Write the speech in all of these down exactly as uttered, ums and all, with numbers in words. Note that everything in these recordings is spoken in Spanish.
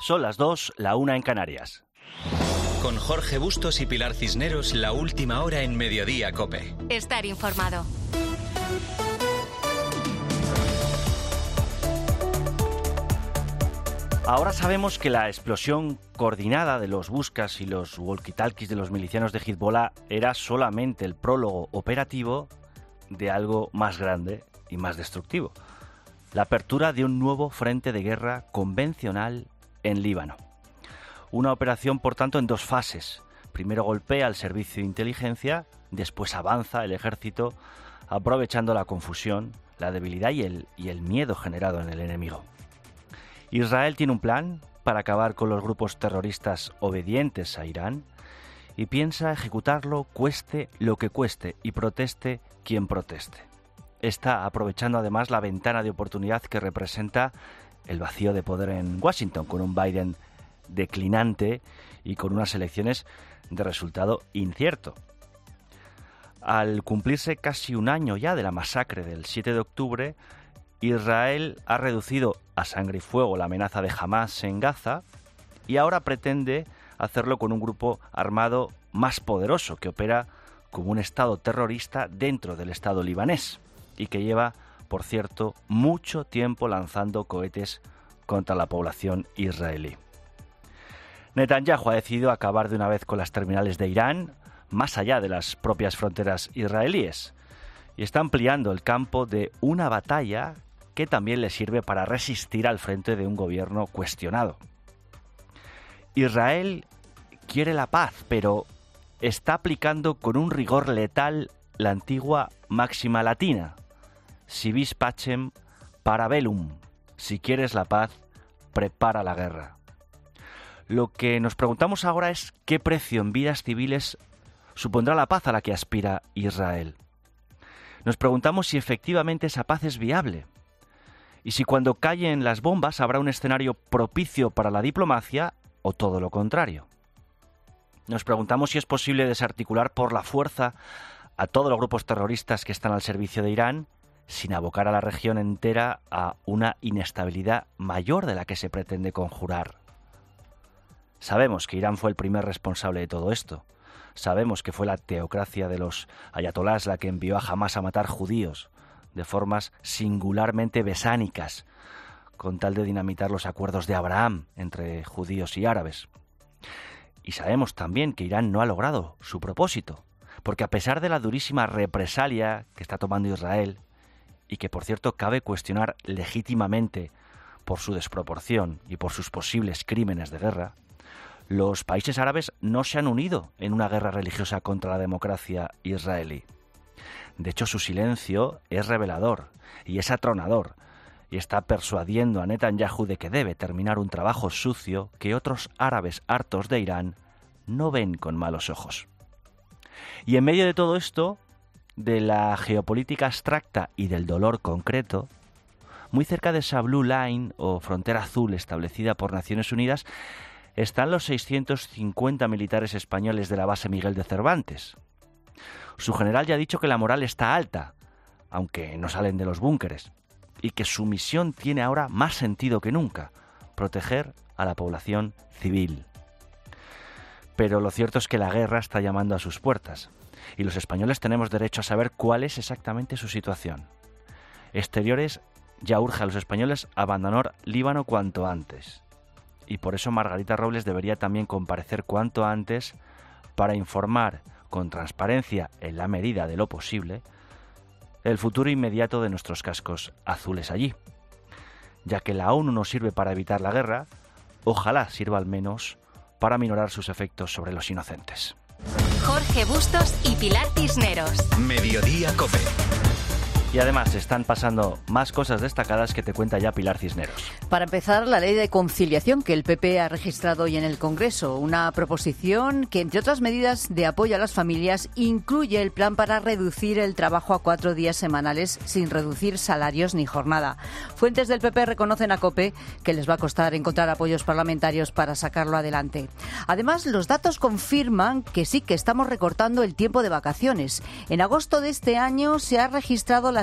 Son las dos, la una en Canarias. Con Jorge Bustos y Pilar Cisneros, la última hora en Mediodía COPE. Estar informado. Ahora sabemos que la explosión coordinada de los buscas y los walkie-talkies de los milicianos de Hezbollah era solamente el prólogo operativo de algo más grande y más destructivo. La apertura de un nuevo frente de guerra convencional en Líbano. Una operación, por tanto, en dos fases. Primero golpea al servicio de inteligencia, después avanza el ejército, aprovechando la confusión, la debilidad y el, y el miedo generado en el enemigo. Israel tiene un plan para acabar con los grupos terroristas obedientes a Irán y piensa ejecutarlo cueste lo que cueste y proteste quien proteste. Está aprovechando además la ventana de oportunidad que representa el vacío de poder en Washington, con un Biden declinante y con unas elecciones de resultado incierto. Al cumplirse casi un año ya de la masacre del siete de octubre, Israel ha reducido a sangre y fuego la amenaza de Hamás en Gaza y ahora pretende hacerlo con un grupo armado más poderoso que opera como un estado terrorista dentro del estado libanés y que lleva, por cierto, mucho tiempo lanzando cohetes contra la población israelí. Netanyahu ha decidido acabar de una vez con las terminales de Irán, más allá de las propias fronteras israelíes, y está ampliando el campo de una batalla que también le sirve para resistir al frente de un gobierno cuestionado. Israel quiere la paz, pero está aplicando con un rigor letal la antigua máxima latina: si vis pacem, para bellum. Si quieres la paz, prepara la guerra. Lo que nos preguntamos ahora es qué precio en vidas civiles supondrá la paz a la que aspira Israel. Nos preguntamos si efectivamente esa paz es viable y si cuando callen las bombas habrá un escenario propicio para la diplomacia o todo lo contrario. Nos preguntamos si es posible desarticular por la fuerza a todos los grupos terroristas que están al servicio de Irán sin abocar a la región entera a una inestabilidad mayor de la que se pretende conjurar. Sabemos que Irán fue el primer responsable de todo esto. Sabemos que fue la teocracia de los ayatolás la que envió a Hamás a matar judíos de formas singularmente besánicas, con tal de dinamitar los acuerdos de Abraham entre judíos y árabes. Y sabemos también que Irán no ha logrado su propósito, porque a pesar de la durísima represalia que está tomando Israel, y que por cierto cabe cuestionar legítimamente por su desproporción y por sus posibles crímenes de guerra, los países árabes no se han unido en una guerra religiosa contra la democracia israelí. De hecho, su silencio es revelador y es atronador, y está persuadiendo a Netanyahu de que debe terminar un trabajo sucio que otros árabes hartos de Irán no ven con malos ojos. Y en medio de todo esto, de la geopolítica abstracta y del dolor concreto, muy cerca de esa Blue Line o frontera azul establecida por Naciones Unidas, están los seiscientos cincuenta militares españoles de la base Miguel de Cervantes. Su general ya ha dicho que la moral está alta, aunque no salen de los búnkeres, y que su misión tiene ahora más sentido que nunca: proteger a la población civil. Pero lo cierto es que la guerra está llamando a sus puertas, y los españoles tenemos derecho a saber cuál es exactamente su situación. Exteriores ya urge a los españoles abandonar Líbano cuanto antes, y por eso Margarita Robles debería también comparecer cuanto antes para informar con transparencia, en la medida de lo posible, el futuro inmediato de nuestros cascos azules allí. Ya que la ONU no sirve para evitar la guerra, ojalá sirva al menos para minorar sus efectos sobre los inocentes. Jorge Bustos y Pilar Cisneros. Mediodía COPE. Y además están pasando más cosas destacadas que te cuenta ya Pilar Cisneros. Para empezar, la ley de conciliación que el P P ha registrado hoy en el Congreso. Una proposición que, entre otras medidas de apoyo a las familias, incluye el plan para reducir el trabajo a cuatro días semanales sin reducir salarios ni jornada. Fuentes del P P reconocen a COPE que les va a costar encontrar apoyos parlamentarios para sacarlo adelante. Además, los datos confirman que sí que estamos recortando el tiempo de vacaciones. En agosto de este año se ha registrado la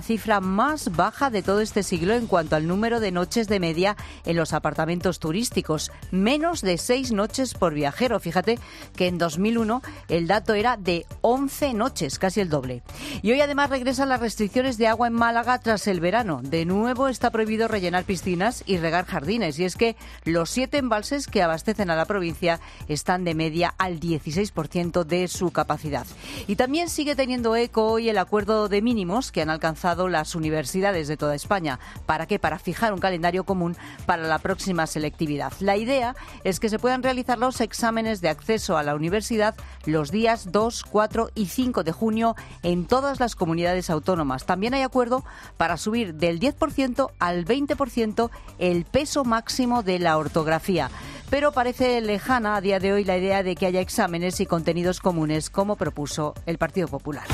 cifra más baja de todo este siglo en cuanto al número de noches de media en los apartamentos turísticos. Menos de seis noches por viajero. Fíjate que en dos mil uno el dato era de once noches, casi el doble. Y hoy además regresan las restricciones de agua en Málaga tras el verano. De nuevo está prohibido rellenar piscinas y regar jardines. Y es que los siete embalses que abastecen a la provincia están de media al dieciséis por ciento de su capacidad. Y también sigue teniendo eco hoy el acuerdo de mínimos que han alcanzado las universidades de toda España. ¿Para qué? Para fijar un calendario común para la próxima selectividad. La idea es que se puedan realizar los exámenes de acceso a la universidad los días dos, cuatro y cinco de junio en todas las comunidades autónomas. También hay acuerdo para subir del diez por ciento al veinte por ciento el peso máximo de la ortografía. Pero parece lejana a día de hoy la idea de que haya exámenes y contenidos comunes como propuso el Partido Popular.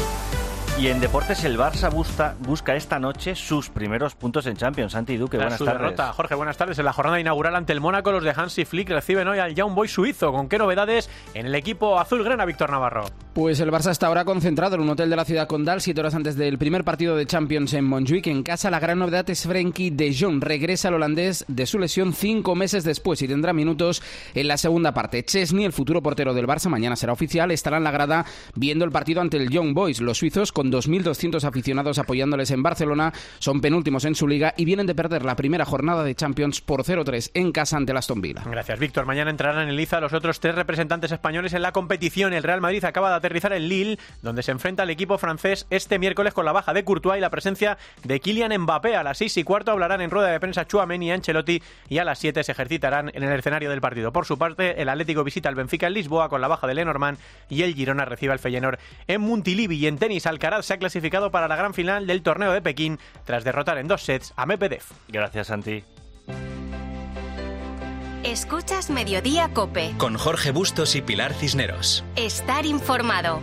Y en deportes el Barça busca, busca esta noche sus primeros puntos en Champions. Santi Duque, buenas tardes. Derrota. Jorge, buenas tardes. En la jornada inaugural ante el Mónaco, los de Hansi Flick reciben hoy al Young Boys suizo. ¿Con qué novedades en el equipo azulgrana, Víctor Navarro? Pues el Barça está ahora concentrado en un hotel de la ciudad condal, siete horas antes del primer partido de Champions en Montjuic. En casa la gran novedad es Frenkie de Jong. Regresa al holandés de su lesión cinco meses después y tendrá minutos en la segunda parte. Chesney, el futuro portero del Barça, mañana será oficial, estará en la grada viendo el partido ante el Young Boys. Los suizos, con dos mil doscientos aficionados apoyándoles en Barcelona, son penúltimos en su liga y vienen de perder la primera jornada de Champions por cero tres en casa ante el Aston Villa. Gracias, Víctor. Mañana entrarán en liza los otros tres representantes españoles en la competición. El Real Madrid acaba de aterrizar en Lille, donde se enfrenta al equipo francés este miércoles con la baja de Courtois y la presencia de Kylian Mbappé. A las seis y cuarto hablarán en rueda de prensa Tchouaméni y Ancelotti y a las siete se ejercitarán en el escenario del partido. Por su parte, el Atlético visita al Benfica en Lisboa con la baja de Lenormand y el Girona recibe al Feyenoord en Montilivi. Y en tenis, Alcaraz se ha clasificado para la gran final del torneo de Pekín tras derrotar en dos sets a Medvedev. Gracias, Santi. Escuchas Mediodía COPE. Con Jorge Bustos y Pilar Cisneros. Estar informado.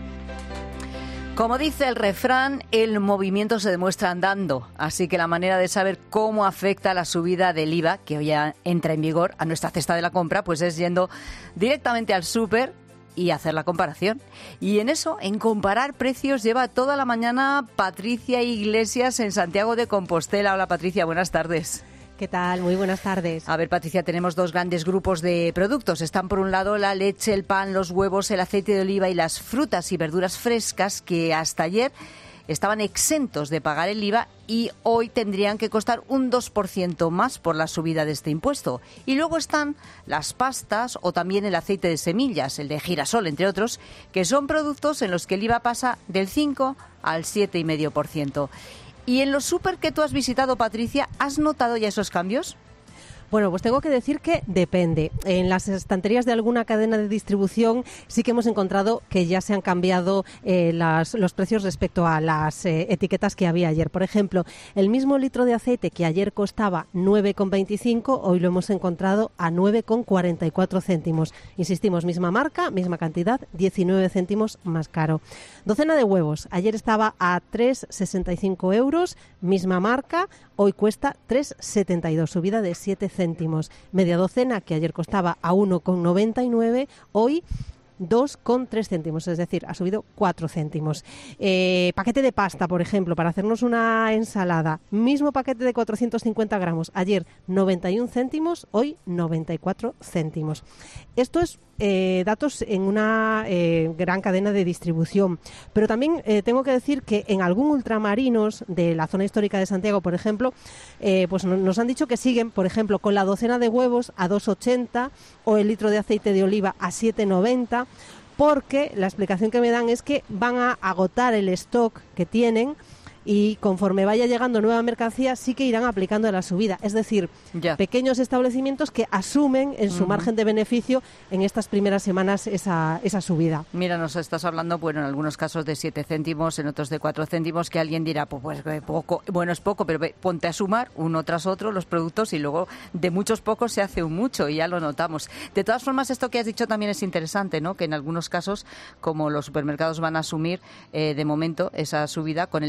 Como dice el refrán, el movimiento se demuestra andando. Así que la manera de saber cómo afecta la subida del I V A, que hoy ya entra en vigor, a nuestra cesta de la compra, pues es yendo directamente al súper y hacer la comparación. Y en eso, en comparar precios, lleva toda la mañana Patricia Iglesias en Santiago de Compostela. Hola, Patricia, buenas tardes. ¿Qué tal? Muy buenas tardes. A ver, Patricia, tenemos dos grandes grupos de productos. Están por un lado la leche, el pan, los huevos, el aceite de oliva y las frutas y verduras frescas que hasta ayer estaban exentos de pagar el I V A y hoy tendrían que costar un dos por ciento más por la subida de este impuesto. Y luego están las pastas o también el aceite de semillas, el de girasol, entre otros, que son productos en los que el I V A pasa del cinco al siete coma cinco por ciento. ¿Y en los súper que tú has visitado, Patricia, has notado ya esos cambios? Bueno, pues tengo que decir que depende. En las estanterías de alguna cadena de distribución sí que hemos encontrado que ya se han cambiado eh, las, los precios respecto a las eh, etiquetas que había ayer. Por ejemplo, el mismo litro de aceite que ayer costaba nueve con veinticinco, hoy lo hemos encontrado a nueve con cuarenta y cuatro céntimos. Insistimos, misma marca, misma cantidad, diecinueve céntimos más caro. Docena de huevos, ayer estaba a tres con sesenta y cinco euros, misma marca, hoy cuesta tres con setenta y dos, subida de siete céntimos. Media docena, que ayer costaba a uno con noventa y nueve, hoy dos con tres céntimos, es decir, ha subido cuatro céntimos. Eh, paquete de pasta, por ejemplo, para hacernos una ensalada, mismo paquete de cuatrocientos cincuenta gramos, ayer noventa y un céntimos, hoy noventa y cuatro céntimos. Esto es eh, datos en una eh, gran cadena de distribución, pero también eh, tengo que decir que en algún ultramarinos de la zona histórica de Santiago, por ejemplo, eh, pues nos han dicho que siguen, por ejemplo, con la docena de huevos a dos ochenta o el litro de aceite de oliva a siete noventa, porque la explicación que me dan es que van a agotar el stock que tienen y conforme vaya llegando nueva mercancía sí que irán aplicando la subida. Es decir, ya. Pequeños establecimientos que asumen en su uh-huh. margen de beneficio en estas primeras semanas esa, esa subida. Mira, nos estás hablando, bueno, en algunos casos de siete céntimos, en otros de cuatro céntimos, que alguien dirá, pues, pues poco, bueno, es poco, pero ponte a sumar uno tras otro los productos y luego de muchos pocos se hace un mucho y ya lo notamos. De todas formas, esto que has dicho también es interesante, ¿no? Que en algunos casos, como los supermercados van a asumir eh, de momento esa subida con el stock que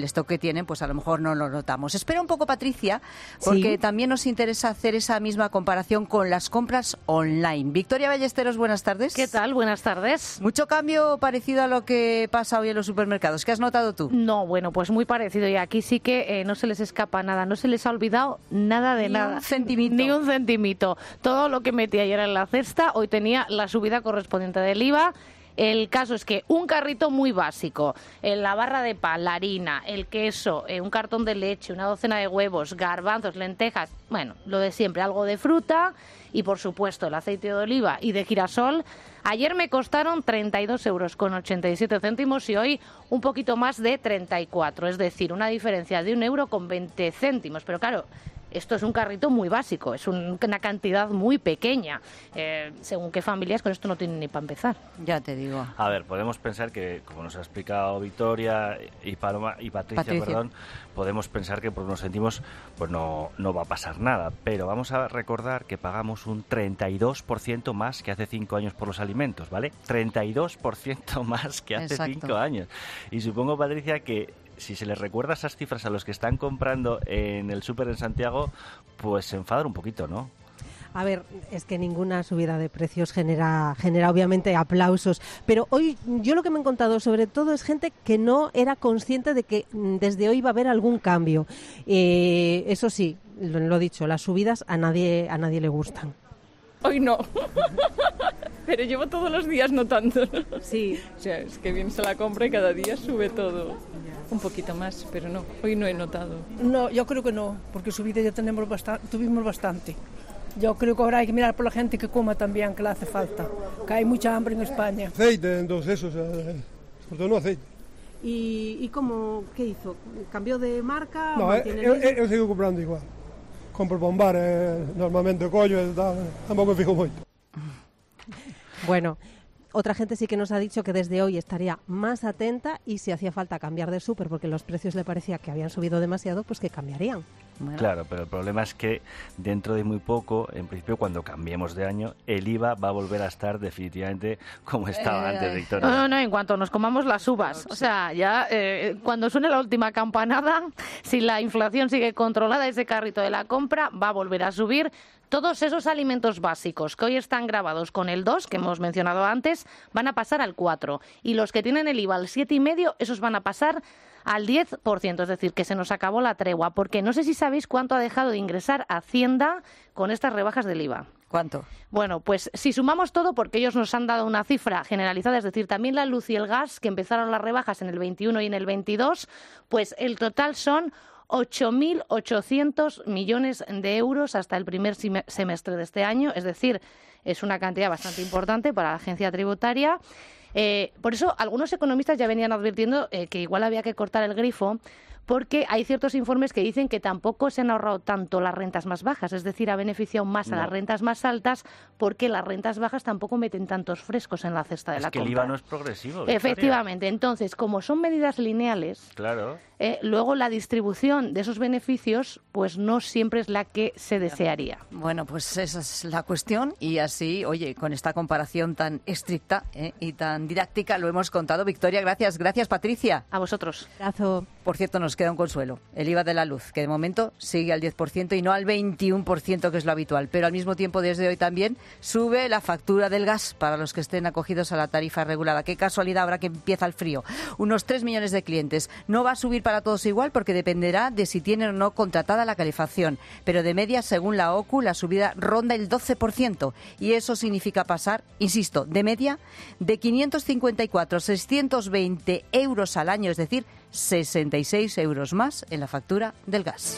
tienen, pues a lo mejor no lo notamos. Espera un poco, Patricia, porque sí, también nos interesa hacer esa misma comparación con las compras online. Victoria Ballesteros, buenas tardes. ¿Qué tal? Buenas tardes. ¿Mucho cambio parecido a lo que pasa hoy en los supermercados? ¿Qué has notado tú? No, bueno, pues muy parecido. Y aquí sí que eh, no se les escapa nada, no se les ha olvidado nada de Ni nada. un centimito. Ni un centimito. Todo lo que metí ayer en la cesta, hoy tenía la subida correspondiente del I V A. El caso es que un carrito muy básico, la barra de pan, la harina, el queso, un cartón de leche, una docena de huevos, garbanzos, lentejas, bueno, lo de siempre, algo de fruta y, por supuesto, el aceite de oliva y de girasol. Ayer me costaron treinta y dos euros con ochenta y siete céntimos y hoy un poquito más de treinta y cuatro, es decir, una diferencia de un euro con veinte céntimos. Pero claro, esto es un carrito muy básico, es un, una cantidad muy pequeña. Eh, según qué familias, con esto no tienen ni para empezar. Ya te digo. A ver, podemos pensar que, como nos ha explicado Victoria y Paloma y Patricia, Patricia. perdón, podemos pensar que por unos céntimos pues no, no va a pasar nada. Pero vamos a recordar que pagamos un treinta y dos por ciento más que hace cinco años por los alimentos, ¿vale? treinta y dos por ciento más que hace Exacto. cinco años. Y supongo, Patricia, que si se les recuerda esas cifras a los que están comprando en el súper en Santiago, pues se enfadan un poquito, ¿no? A ver, es que ninguna subida de precios genera, genera obviamente aplausos, pero hoy yo lo que me he encontrado sobre todo es gente que no era consciente de que desde hoy va a haber algún cambio. Eh, eso sí, lo, lo dicho, las subidas a nadie, a nadie le gustan. Hoy no, pero llevo todos los días notando. Sí. O sea, es que vienes a la compra y cada día sube todo. Un poquito más, pero no, hoy no he notado. No, yo creo que no, porque subida ya tenemos bastante, tuvimos bastante. Yo creo que ahora hay que mirar por la gente que coma también, que le hace falta, que hay mucha hambre en España. Aceite, entonces eso, o sea, sobre todo no aceite. ¿Y, y cómo, qué hizo? ¿Cambió de marca? No, yo, yo sigo comprando igual. Compro bombar, eh, normalmente collo e tal, tampouco me fijo moito. Bueno, otra gente sí que nos ha dicho que desde hoy estaría más atenta y si hacía falta cambiar de súper porque los precios le parecía que habían subido demasiado, pues que cambiarían. Bueno. Claro, pero el problema es que dentro de muy poco, en principio cuando cambiemos de año, el I V A va a volver a estar definitivamente como estaba eh, antes, Victoria. No, no, no, en cuanto nos comamos las uvas. O sea, ya eh, cuando suene la última campanada, si la inflación sigue controlada, ese carrito de la compra va a volver a subir. Todos esos alimentos básicos que hoy están grabados con el dos, que hemos mencionado antes, van a pasar al cuatro. Y los que tienen el I V A al siete coma cinco, esos van a pasar al diez por ciento, es decir, que se nos acabó la tregua, porque no sé si sabéis cuánto ha dejado de ingresar Hacienda con estas rebajas del I V A. ¿Cuánto? Bueno, pues si sumamos todo, porque ellos nos han dado una cifra generalizada, es decir, también la luz y el gas, que empezaron las rebajas en el veintiuno y en el veintidós, pues el total son ocho mil ochocientos millones de euros hasta el primer semestre de este año, es decir, es una cantidad bastante importante para la agencia tributaria. Eh, por eso, algunos economistas ya venían advirtiendo eh, que igual había que cortar el grifo, porque hay ciertos informes que dicen que tampoco se han ahorrado tanto las rentas más bajas, es decir, ha beneficiado más a no. las rentas más altas, porque las rentas bajas tampoco meten tantos frescos en la cesta de es la que compra. el I V A no es progresivo, Victoria. Efectivamente, entonces, como son medidas lineales, claro. eh, luego la distribución de esos beneficios pues no siempre es la que se desearía. Bueno, pues esa es la cuestión y así, oye, con esta comparación tan estricta eh, y tan didáctica lo hemos contado. Victoria, gracias. Gracias, Patricia. A vosotros. Gracias. Por cierto, nos queda un consuelo. El I V A de la luz, que de momento sigue al diez por ciento y no al veintiuno por ciento, que es lo habitual. Pero al mismo tiempo, desde hoy también, sube la factura del gas para los que estén acogidos a la tarifa regulada. Qué casualidad ahora que empieza el frío. Unos tres millones de clientes. No va a subir para todos igual porque dependerá de si tienen o no contratada la calefacción. Pero de media, según la O C U, la subida ronda el doce por ciento. Y eso significa pasar, insisto, de media, de quinientos cincuenta y cuatro a seiscientos veinte euros al año, es decir, sesenta y seis euros más en la factura del gas.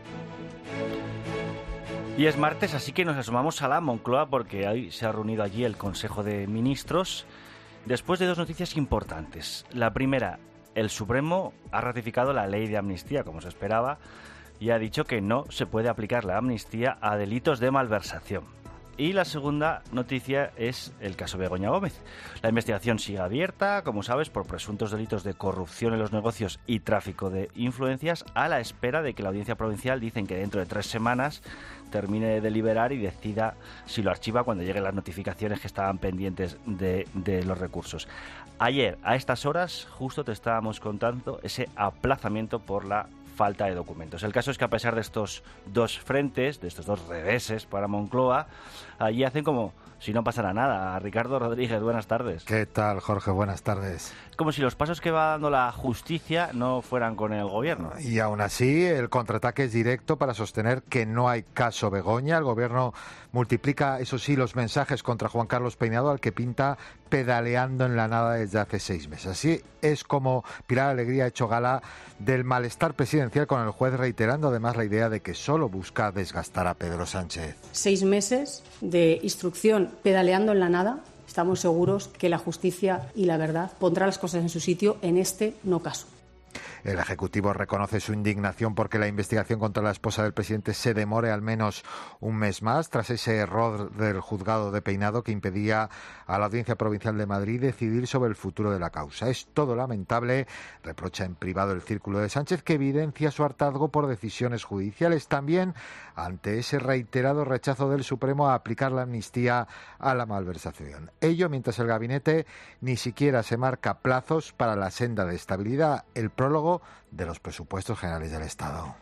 Y es martes, así que nos asomamos a la Moncloa porque hoy se ha reunido allí el Consejo de Ministros después de dos noticias importantes. La primera, el Supremo ha ratificado la ley de amnistía, como se esperaba, y ha dicho que no se puede aplicar la amnistía a delitos de malversación. Y la segunda noticia es el caso Begoña Gómez. La investigación sigue abierta, como sabes, por presuntos delitos de corrupción en los negocios y tráfico de influencias, a la espera de que la Audiencia Provincial, dicen que dentro de tres semanas, termine de deliberar y decida si lo archiva cuando lleguen las notificaciones que estaban pendientes de, de los recursos. Ayer, a estas horas, justo te estábamos contando ese aplazamiento por la falta de documentos. El caso es que a pesar de estos dos frentes, de estos dos reveses para Moncloa, allí hacen como si no pasara nada. Ricardo Rodríguez, buenas tardes. ¿Qué tal, Jorge? Buenas tardes. Como si los pasos que va dando la justicia no fueran con el gobierno. Y aún así, el contraataque es directo para sostener que no hay caso Begoña. El gobierno multiplica, eso sí, los mensajes contra Juan Carlos Peinado, al que pinta pedaleando en la nada desde hace seis meses. Así es como Pilar Alegría ha hecho gala del malestar presidencial con el juez, reiterando además la idea de que solo busca desgastar a Pedro Sánchez. Seis meses de instrucción pedaleando en la nada. Estamos seguros que la justicia y la verdad pondrá las cosas en su sitio en este no caso. El Ejecutivo reconoce su indignación porque la investigación contra la esposa del presidente se demore al menos un mes más, tras ese error del juzgado de Peinado que impedía a la Audiencia Provincial de Madrid decidir sobre el futuro de la causa. Es todo lamentable, reprocha en privado el Círculo de Sánchez, que evidencia su hartazgo por decisiones judiciales, también ante ese reiterado rechazo del Supremo a aplicar la amnistía a la malversación. Ello mientras el gabinete ni siquiera se marca plazos para la senda de estabilidad, el prólogo de los presupuestos generales del Estado.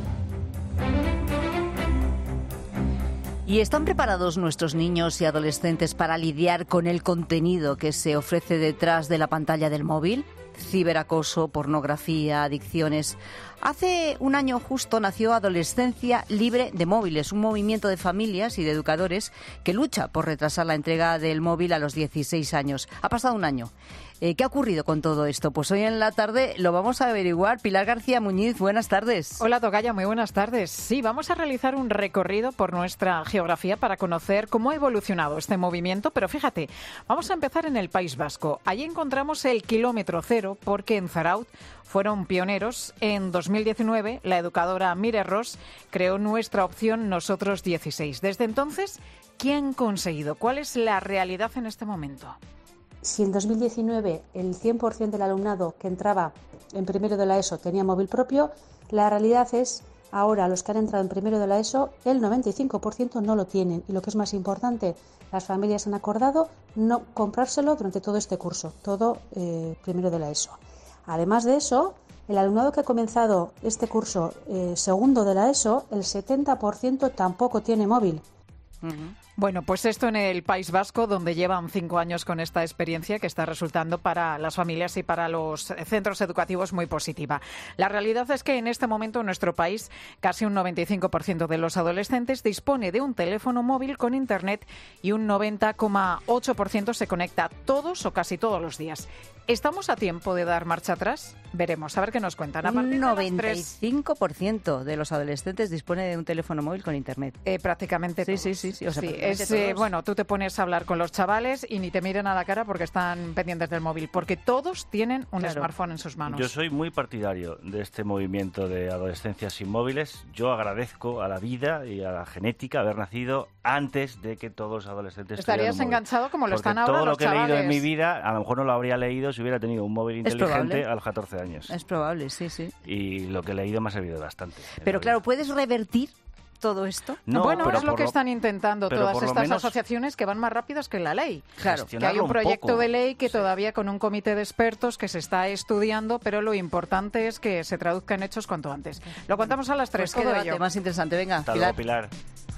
¿Y están preparados nuestros niños y adolescentes para lidiar con el contenido que se ofrece detrás de la pantalla del móvil? Ciberacoso, pornografía, adicciones. Hace un año justo nació Adolescencia Libre de Móviles, un movimiento de familias y de educadores que lucha por retrasar la entrega del móvil a los dieciséis años. Ha pasado un año. Eh, ¿Qué ha ocurrido con todo esto? Pues hoy en la tarde lo vamos a averiguar. Pilar García Muñiz, buenas tardes. Hola, Togaya, muy buenas tardes. Sí, vamos a realizar un recorrido por nuestra geografía para conocer cómo ha evolucionado este movimiento, pero fíjate, vamos a empezar en el País Vasco. Allí encontramos el kilómetro cero porque en Zarautz fueron pioneros. En dos mil diecinueve, la educadora Mire Ross creó nuestra opción Nosotros dieciséis. Desde entonces, ¿qué han conseguido? ¿Cuál es la realidad en este momento? Si en dos mil diecinueve el cien por ciento del alumnado que entraba en primero de la ESO tenía móvil propio, la realidad es, ahora los que han entrado en primero de la ESO, el noventa y cinco por ciento no lo tienen. Y lo que es más importante, las familias han acordado no comprárselo durante todo este curso, todo eh, primero de la ESO. Además de eso, el alumnado que ha comenzado este curso eh, segundo de la ESO, el setenta por ciento tampoco tiene móvil. Uh-huh. Bueno, pues esto en el País Vasco, donde llevan cinco años con esta experiencia que está resultando para las familias y para los centros educativos muy positiva. La realidad es que en este momento en nuestro país casi un noventa y cinco por ciento de los adolescentes dispone de un teléfono móvil con internet y un noventa coma ocho por ciento se conecta todos o casi todos los días. ¿Estamos a tiempo de dar marcha atrás? Veremos, a ver qué nos cuentan. A un noventa y cinco por ciento de los adolescentes dispone de un teléfono móvil con internet. Eh, prácticamente sí, sí, sí, sí. O sea, sí es, eh, bueno, tú te pones a hablar con los chavales y ni te miran a la cara porque están pendientes del móvil, porque todos tienen un claro. smartphone en sus manos. Yo soy muy partidario de este movimiento de adolescencia sin móviles. Yo agradezco a la vida y a la genética haber nacido antes de que todos los adolescentes estarías enganchado como lo porque están ahora todo los lo que he leído en mi chavales. vida, a lo mejor no lo habría leído si hubiera tenido un móvil inteligente a los catorce años. Es probable, sí, sí. Y lo que he leído me ha servido bastante. Pero claro, ¿puedes revertir todo esto? No, bueno, pero es lo que lo, están intentando todas estas menos, asociaciones que van más rápidas que la ley. Claro, que hay un proyecto un de ley que sí. todavía con un comité de expertos que se está estudiando, pero lo importante es que se traduzca en hechos cuanto antes. Lo contamos a las tres. Pues qué debate ello. Más interesante, venga, Hasta Pilar. Luego, Pilar.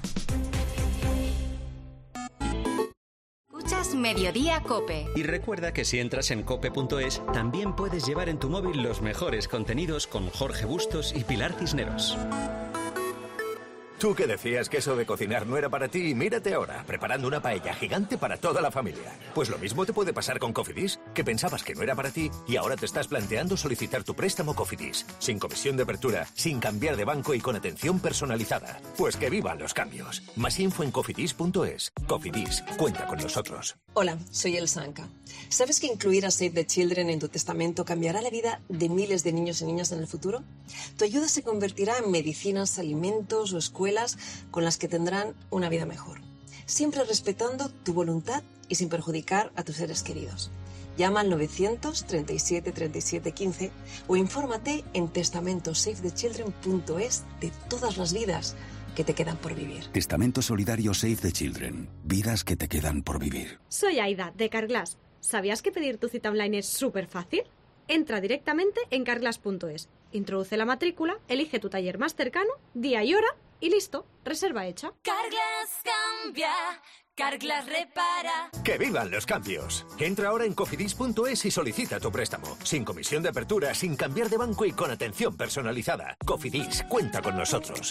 Escuchas Mediodía COPE. Y recuerda que si entras en cope punto es, también puedes llevar en tu móvil los mejores contenidos con Jorge Bustos y Pilar Cisneros. Tú que decías que eso de cocinar no era para ti, mírate ahora, preparando una paella gigante para toda la familia. Pues lo mismo te puede pasar con Cofidis, que pensabas que no era para ti y ahora te estás planteando solicitar tu préstamo Cofidis, sin comisión de apertura, sin cambiar de banco y con atención personalizada. Pues que vivan los cambios. Más info en cofidis punto es. Cofidis, cuenta con nosotros. Hola, soy Elsa Anca. ¿Sabes que incluir a Save the Children en tu testamento cambiará la vida de miles de niños y niñas en el futuro? Tu ayuda se convertirá en medicinas, alimentos o escuelas con las que tendrán una vida mejor. siempre respetando tu voluntad y sin perjudicar a tus seres queridos. Llama al novecientos treinta y siete treinta y siete quince o infórmate en testamento save the children punto es de todas las vidas que te quedan por vivir. Testamento solidario Save the Children. Vidas que te quedan por vivir. Soy Aida, de Carglass. ¿Sabías que pedir tu cita online es súper fácil? Entra directamente en carglass punto es, introduce la matrícula, elige tu taller más cercano, día y hora y listo, reserva hecha. Carglass cambia, Carglass repara. ¡Que vivan los cambios! Entra ahora en cofidis punto es y solicita tu préstamo. Sin comisión de apertura, sin cambiar de banco y con atención personalizada. Cofidis, cuenta con nosotros.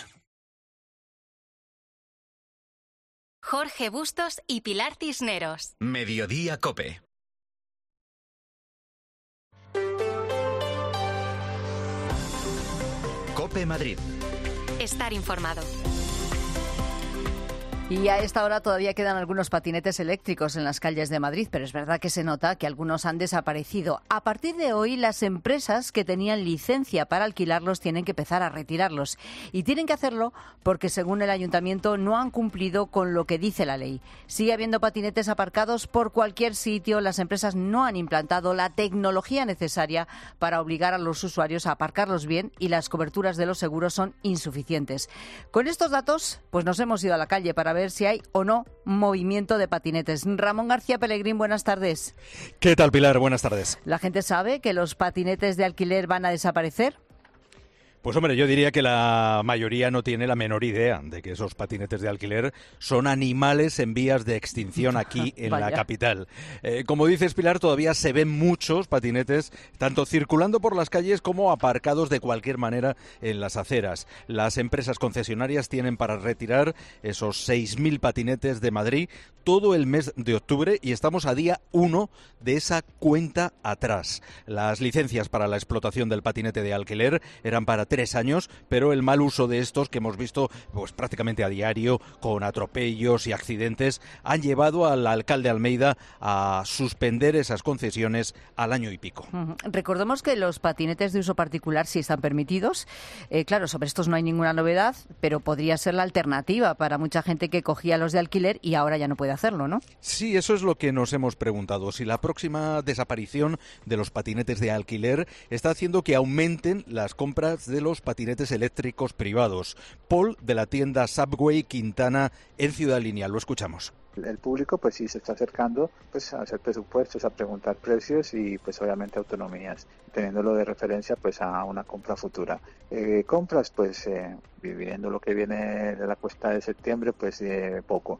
Jorge Bustos y Pilar Cisneros. Mediodía Cope. Cope Madrid. Estar informado. Y a esta hora todavía quedan algunos patinetes eléctricos en las calles de Madrid, pero es verdad que se nota que algunos han desaparecido. A partir de hoy, las empresas que tenían licencia para alquilarlos tienen que empezar a retirarlos. Y tienen que hacerlo porque, según el ayuntamiento, no han cumplido con lo que dice la ley. Sigue habiendo patinetes aparcados por cualquier sitio. Las empresas no han implantado la tecnología necesaria para obligar a los usuarios a aparcarlos bien y las coberturas de los seguros son insuficientes. Con estos datos, pues nos hemos ido a la calle para ver si hay o no movimiento de patinetes. Ramón García Pellegrín, buenas tardes. ¿Qué tal, Pilar? Buenas tardes. ¿La gente sabe que los patinetes de alquiler van a desaparecer? Pues hombre, yo diría que la mayoría no tiene la menor idea de que esos patinetes de alquiler son animales en vías de extinción aquí en la capital. Eh, como dices, Pilar, todavía se ven muchos patinetes, tanto circulando por las calles como aparcados de cualquier manera en las aceras. Las empresas concesionarias tienen para retirar esos seis mil patinetes de Madrid todo el mes de octubre y estamos a día uno de esa cuenta atrás. Las licencias para la explotación del patinete de alquiler eran para tres años, pero el mal uso de estos que hemos visto pues prácticamente a diario con atropellos y accidentes han llevado al alcalde Almeida a suspender esas concesiones al año y pico. Uh-huh. Recordemos que los patinetes de uso particular sí están permitidos. Eh, claro, sobre estos no hay ninguna novedad, pero podría ser la alternativa para mucha gente que cogía los de alquiler y ahora ya no puede hacerlo, ¿no? Sí, eso es lo que nos hemos preguntado. Si la próxima desaparición de los patinetes de alquiler está haciendo que aumenten las compras de los patinetes eléctricos privados. Paul, de la tienda Subway Quintana en Ciudad Lineal. Lo escuchamos. El público pues sí se está acercando pues a hacer presupuestos, a preguntar precios y pues obviamente autonomías, teniéndolo de referencia pues a una compra futura. Eh, compras pues eh, viviendo lo que viene de la cuesta de septiembre pues eh, poco.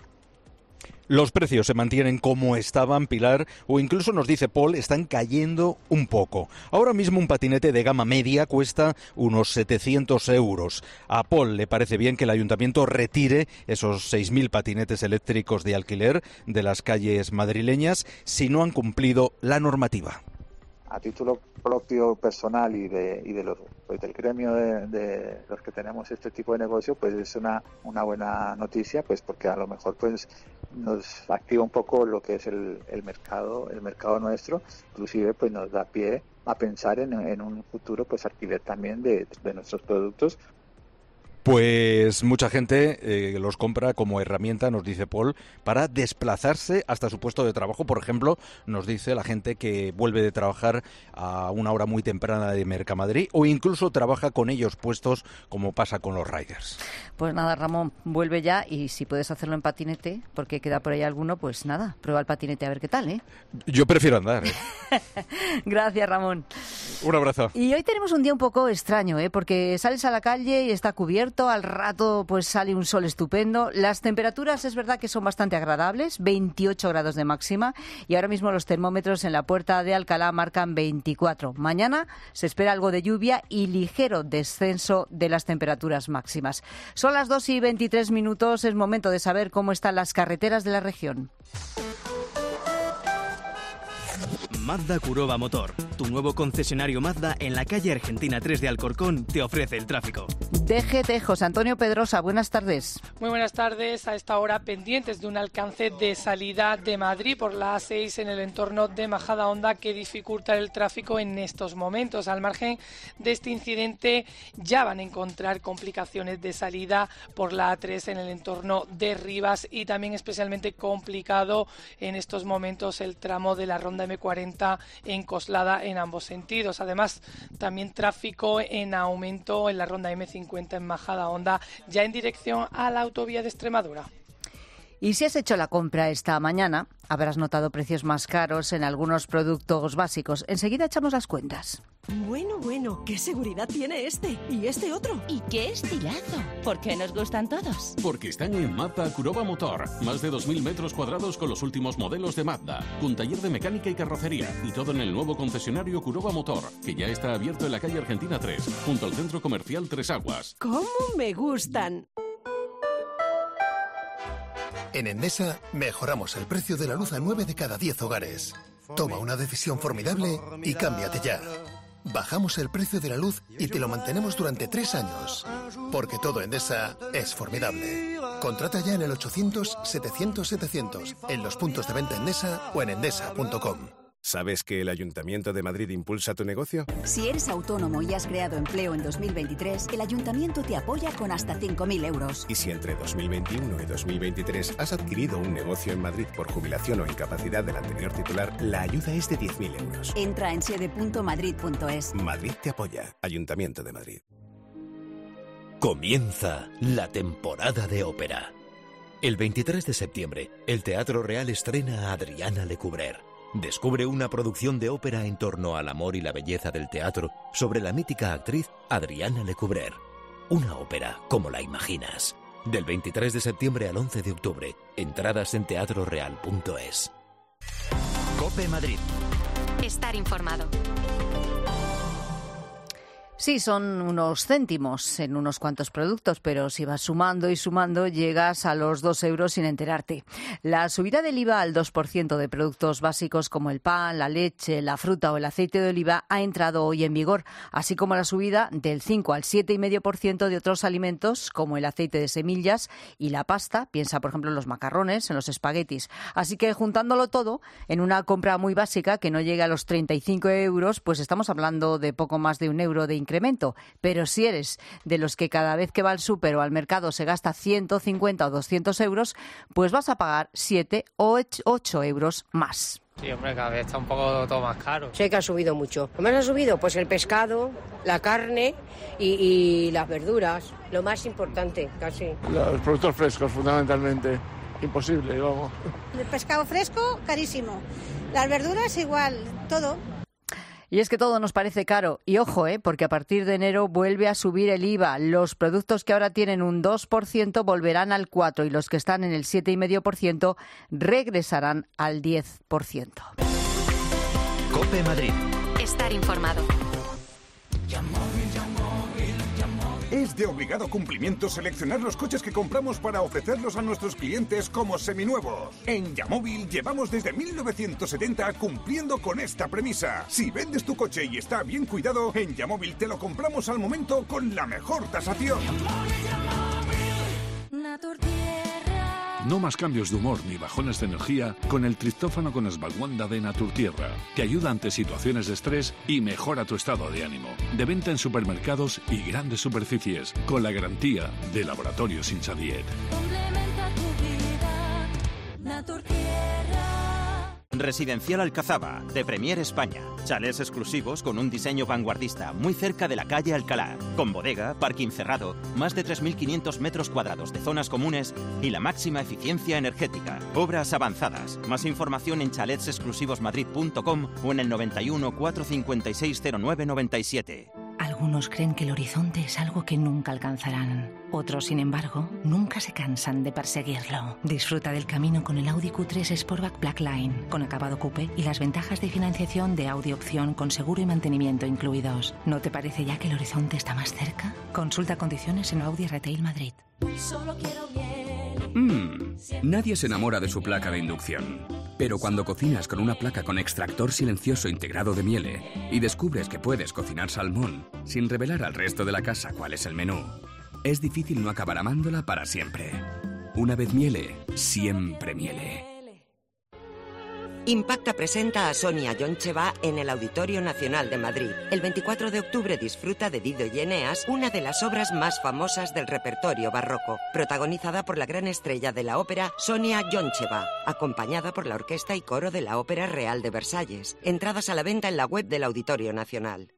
Los precios se mantienen como estaban, Pilar, o incluso, nos dice Paul, están cayendo un poco. Ahora mismo un patinete de gama media cuesta unos setecientos euros. A Paul le parece bien que el ayuntamiento retire esos seis mil patinetes eléctricos de alquiler de las calles madrileñas si no han cumplido la normativa. A título propio personal y de y de los pues del gremio de, de los que tenemos este tipo de negocio, pues es una una buena noticia, pues porque a lo mejor pues nos activa un poco lo que es el, el mercado el mercado nuestro, inclusive pues nos da pie a pensar en, en un futuro pues alquiler también de, de nuestros productos. Pues mucha gente eh, los compra como herramienta, nos dice Paul, para desplazarse hasta su puesto de trabajo. Por ejemplo, nos dice la gente que vuelve de trabajar a una hora muy temprana de Mercamadrid o incluso trabaja con ellos puestos, como pasa con los riders. Pues nada, Ramón, vuelve ya y si puedes hacerlo en patinete, porque queda por ahí alguno, pues nada, prueba el patinete a ver qué tal, ¿eh? Yo prefiero andar, ¿eh? Gracias, Ramón. Un abrazo. Y hoy tenemos un día un poco extraño, ¿eh? Porque sales a la calle y está cubierto. Al rato pues sale un sol estupendo. Las temperaturas es verdad que son bastante agradables, veintiocho grados de máxima y ahora mismo los termómetros en la Puerta de Alcalá marcan veinticuatro. Mañana se espera algo de lluvia y ligero descenso de las temperaturas máximas. Son las dos y veintitrés minutos, es momento de saber cómo están las carreteras de la región. Mazda Kuroba Motor. Tu nuevo concesionario Mazda en la calle Argentina tres de Alcorcón te ofrece el tráfico. D G T, José Antonio Pedrosa, buenas tardes. Muy buenas tardes. A esta hora pendientes de un alcance de salida de Madrid por la A seis en el entorno de Majadahonda que dificulta el tráfico en estos momentos. Al margen de este incidente ya van a encontrar complicaciones de salida por la A tres en el entorno de Rivas y también especialmente complicado en estos momentos el tramo de la ronda eme cuarenta en Coslada en ambos sentidos. Además, también tráfico en aumento en la ronda eme cincuenta en Majadahonda, ya en dirección a la autovía de Extremadura. Y si has hecho la compra esta mañana, habrás notado precios más caros en algunos productos básicos. Enseguida echamos las cuentas. Bueno, bueno, qué seguridad tiene este y este otro. Y qué estilazo. ¿Por qué nos gustan todos? Porque están en Mazda Kuroba Motor. Más de dos mil metros cuadrados con los últimos modelos de Mazda. Con taller de mecánica y carrocería. Y todo en el nuevo concesionario Kuroba Motor, que ya está abierto en la calle Argentina tres, junto al centro comercial Tres Aguas. ¡Cómo me gustan! En Endesa mejoramos el precio de la luz a nueve de cada diez hogares. Toma una decisión formidable y cámbiate ya. Bajamos el precio de la luz y te lo mantenemos durante tres años. Porque todo Endesa es formidable. Contrata ya en el ochocientos setecientos setecientos, en los puntos de venta Endesa o en endesa punto com. ¿Sabes que el Ayuntamiento de Madrid impulsa tu negocio? Si eres autónomo y has creado empleo en dos mil veintitrés, el Ayuntamiento te apoya con hasta cinco mil euros. Y si entre dos mil veintiuno y dos mil veintitrés has adquirido un negocio en Madrid por jubilación o incapacidad del anterior titular, la ayuda es de diez mil euros. Entra en sede punto madrid punto es. Madrid te apoya. Ayuntamiento de Madrid. Comienza la temporada de ópera. El veintitrés de septiembre, el Teatro Real estrena a Adriana Lecouvreur. Descubre una producción de ópera en torno al amor y la belleza del teatro sobre la mítica actriz Adriana Lecouvreur. Una ópera como la imaginas. Del veintitrés de septiembre al once de octubre. Entradas en teatro real punto es. COPE Madrid. Estar informado. Sí, son unos céntimos en unos cuantos productos, pero si vas sumando y sumando llegas a los dos euros sin enterarte. La subida del I V A al dos por ciento de productos básicos como el pan, la leche, la fruta o el aceite de oliva ha entrado hoy en vigor, así como la subida del cinco al siete coma cinco por ciento de otros alimentos como el aceite de semillas y la pasta. Piensa, por ejemplo, en los macarrones, en los espaguetis. Así que juntándolo todo, en una compra muy básica que no llegue a los treinta y cinco euros, pues estamos hablando de poco más de un euro de incremento. Pero si eres de los que cada vez que va al súper o al mercado se gasta ciento cincuenta o doscientos euros, pues vas a pagar siete o ocho euros más. Sí, hombre, cada vez está un poco todo más caro. Sé que ha subido mucho. Lo más ha subido, pues el pescado, la carne y, y las verduras. Lo más importante, casi. Los productos frescos, fundamentalmente. Imposible, vamos. El pescado fresco, carísimo. Las verduras, igual, todo. Y es que todo nos parece caro. Y ojo, ¿eh? porque a partir de enero vuelve a subir el I V A. Los productos que ahora tienen un dos por ciento volverán al cuatro por ciento y los que están en el siete coma cinco por ciento regresarán al diez por ciento. COPE Madrid. Estar informado. Es de obligado cumplimiento seleccionar los coches que compramos para ofrecerlos a nuestros clientes como seminuevos. En Yamóvil llevamos desde mil novecientos setenta cumpliendo con esta premisa. Si vendes tu coche y está bien cuidado, en Yamóvil te lo compramos al momento con la mejor tasación. No más cambios de humor ni bajones de energía con el triptófano con Esbalwanda de Naturtierra, que ayuda ante situaciones de estrés y mejora tu estado de ánimo. De venta en supermercados y grandes superficies, con la garantía de Laboratorios Insadiet. Complementa tu vida, Naturtierra. Residencial Alcazaba, de Premier España. Chalés exclusivos con un diseño vanguardista, muy cerca de la calle Alcalá. Con bodega, parking cerrado, más de tres mil quinientos metros cuadrados de zonas comunes y la máxima eficiencia energética. Obras avanzadas. Más información en chalets exclusivos madrid punto com o en el noventa y uno, cuatrocientos cincuenta y seis, cero nueve noventa y siete. Algunos creen que el horizonte es algo que nunca alcanzarán. Otros, sin embargo, nunca se cansan de perseguirlo. Disfruta del camino con el Audi Q tres Sportback Blackline, con acabado coupé y las ventajas de financiación de Audi Opción con seguro y mantenimiento incluidos. ¿No te parece ya que el horizonte está más cerca? Consulta condiciones en Audi Retail Madrid. Solo quiero miel Mmm, nadie se enamora de su placa de inducción. Pero cuando cocinas con una placa con extractor silencioso integrado de Miele y descubres que puedes cocinar salmón sin revelar al resto de la casa cuál es el menú, es difícil no acabar amándola para siempre. Una vez Miele, siempre Miele. Impacta presenta a Sonia Yoncheva en el Auditorio Nacional de Madrid. El veinticuatro de octubre disfruta de Dido y Eneas, una de las obras más famosas del repertorio barroco, protagonizada por la gran estrella de la ópera Sonia Yoncheva, acompañada por la orquesta y coro de la Ópera Real de Versalles. Entradas a la venta en la web del Auditorio Nacional.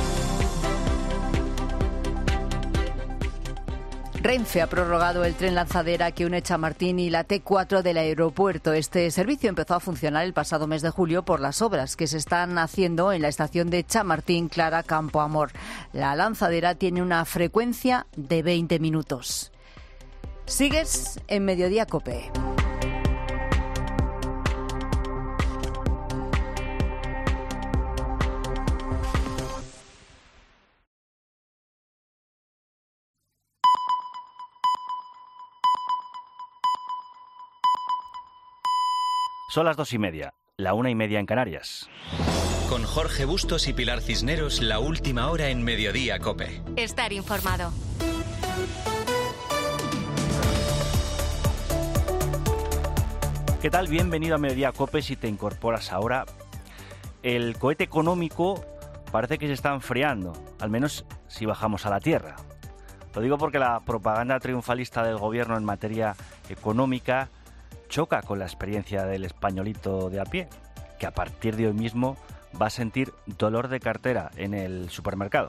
Renfe ha prorrogado el tren lanzadera que une Chamartín y la T cuatro del aeropuerto. Este servicio empezó a funcionar el pasado mes de julio por las obras que se están haciendo en la estación de Chamartín Clara Campoamor. La lanzadera tiene una frecuencia de veinte minutos. Sigues en Mediodía COPE. Son las dos y media, la una y media en Canarias. Con Jorge Bustos y Pilar Cisneros, la última hora en Mediodía COPE. Estar informado. ¿Qué tal? Bienvenido a Mediodía COPE. Si te incorporas ahora, el cohete económico parece que se está enfriando, al menos si bajamos a la tierra. Lo digo porque la propaganda triunfalista del gobierno en materia económica choca con la experiencia del españolito de a pie, que a partir de hoy mismo va a sentir dolor de cartera en el supermercado.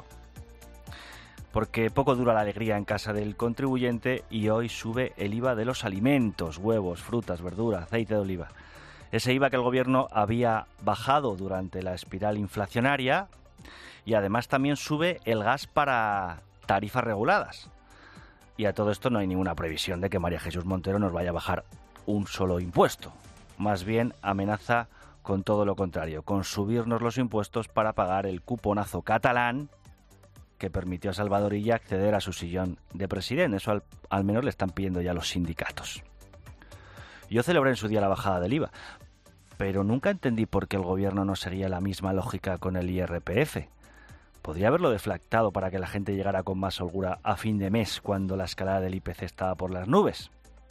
Porque poco dura la alegría en casa del contribuyente y hoy sube el I V A de los alimentos, huevos, frutas, verduras, aceite de oliva. Ese I V A que el gobierno había bajado durante la espiral inflacionaria, y además también sube el gas para tarifas reguladas. Y a todo esto no hay ninguna previsión de que María Jesús Montero nos vaya a bajar un solo impuesto. Más bien amenaza con todo lo contrario, con subirnos los impuestos para pagar el cuponazo catalán que permitió a Salvador Illa acceder a su sillón de presidente. Eso al, al menos le están pidiendo ya los sindicatos. Yo celebré en su día la bajada del I V A, pero nunca entendí por qué el gobierno no seguía la misma lógica con el I R P F. Podría haberlo deflactado para que la gente llegara con más holgura a fin de mes, cuando la escalada del I P C estaba por las nubes.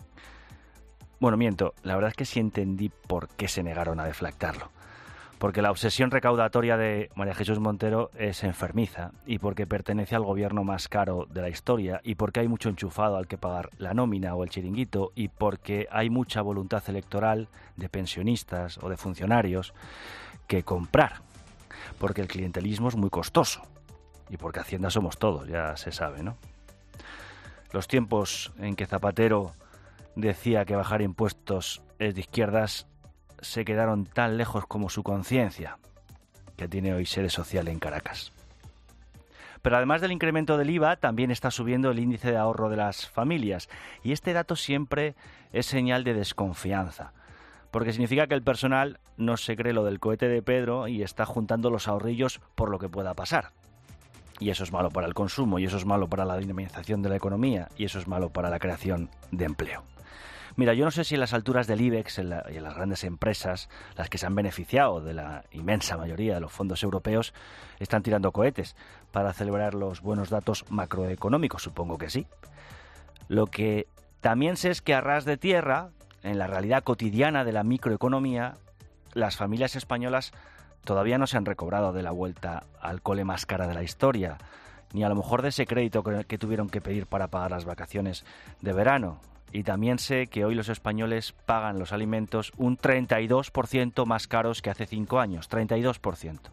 Bueno, miento, la verdad es que sí entendí por qué se negaron a deflactarlo. Porque la obsesión recaudatoria de María Jesús Montero es enfermiza, y porque pertenece al gobierno más caro de la historia, y porque hay mucho enchufado al que pagar la nómina o el chiringuito, y porque hay mucha voluntad electoral de pensionistas o de funcionarios que comprar. Porque el clientelismo es muy costoso, y porque Hacienda somos todos, ya se sabe, ¿no? Los tiempos en que Zapatero decía que bajar impuestos es de izquierdas se quedaron tan lejos como su conciencia, que tiene hoy sede social en Caracas. Pero además del incremento del I V A, también está subiendo el índice de ahorro de las familias, y este dato siempre es señal de desconfianza, porque significa que el personal no se cree lo del cohete de Pedro y está juntando los ahorrillos por lo que pueda pasar. Y eso es malo para el consumo, y eso es malo para la dinamización de la economía, y eso es malo para la creación de empleo. Mira, yo no sé si en las alturas del IBEX en la, y en las grandes empresas, las que se han beneficiado de la inmensa mayoría de los fondos europeos, están tirando cohetes para celebrar los buenos datos macroeconómicos. Supongo que sí. Lo que también sé es que a ras de tierra, en la realidad cotidiana de la microeconomía, las familias españolas todavía no se han recobrado de la vuelta al cole más cara de la historia, ni a lo mejor de ese crédito que tuvieron que pedir para pagar las vacaciones de verano. Y también sé que hoy los españoles pagan los alimentos un treinta y dos por ciento más caros que hace cinco años, treinta y dos por ciento.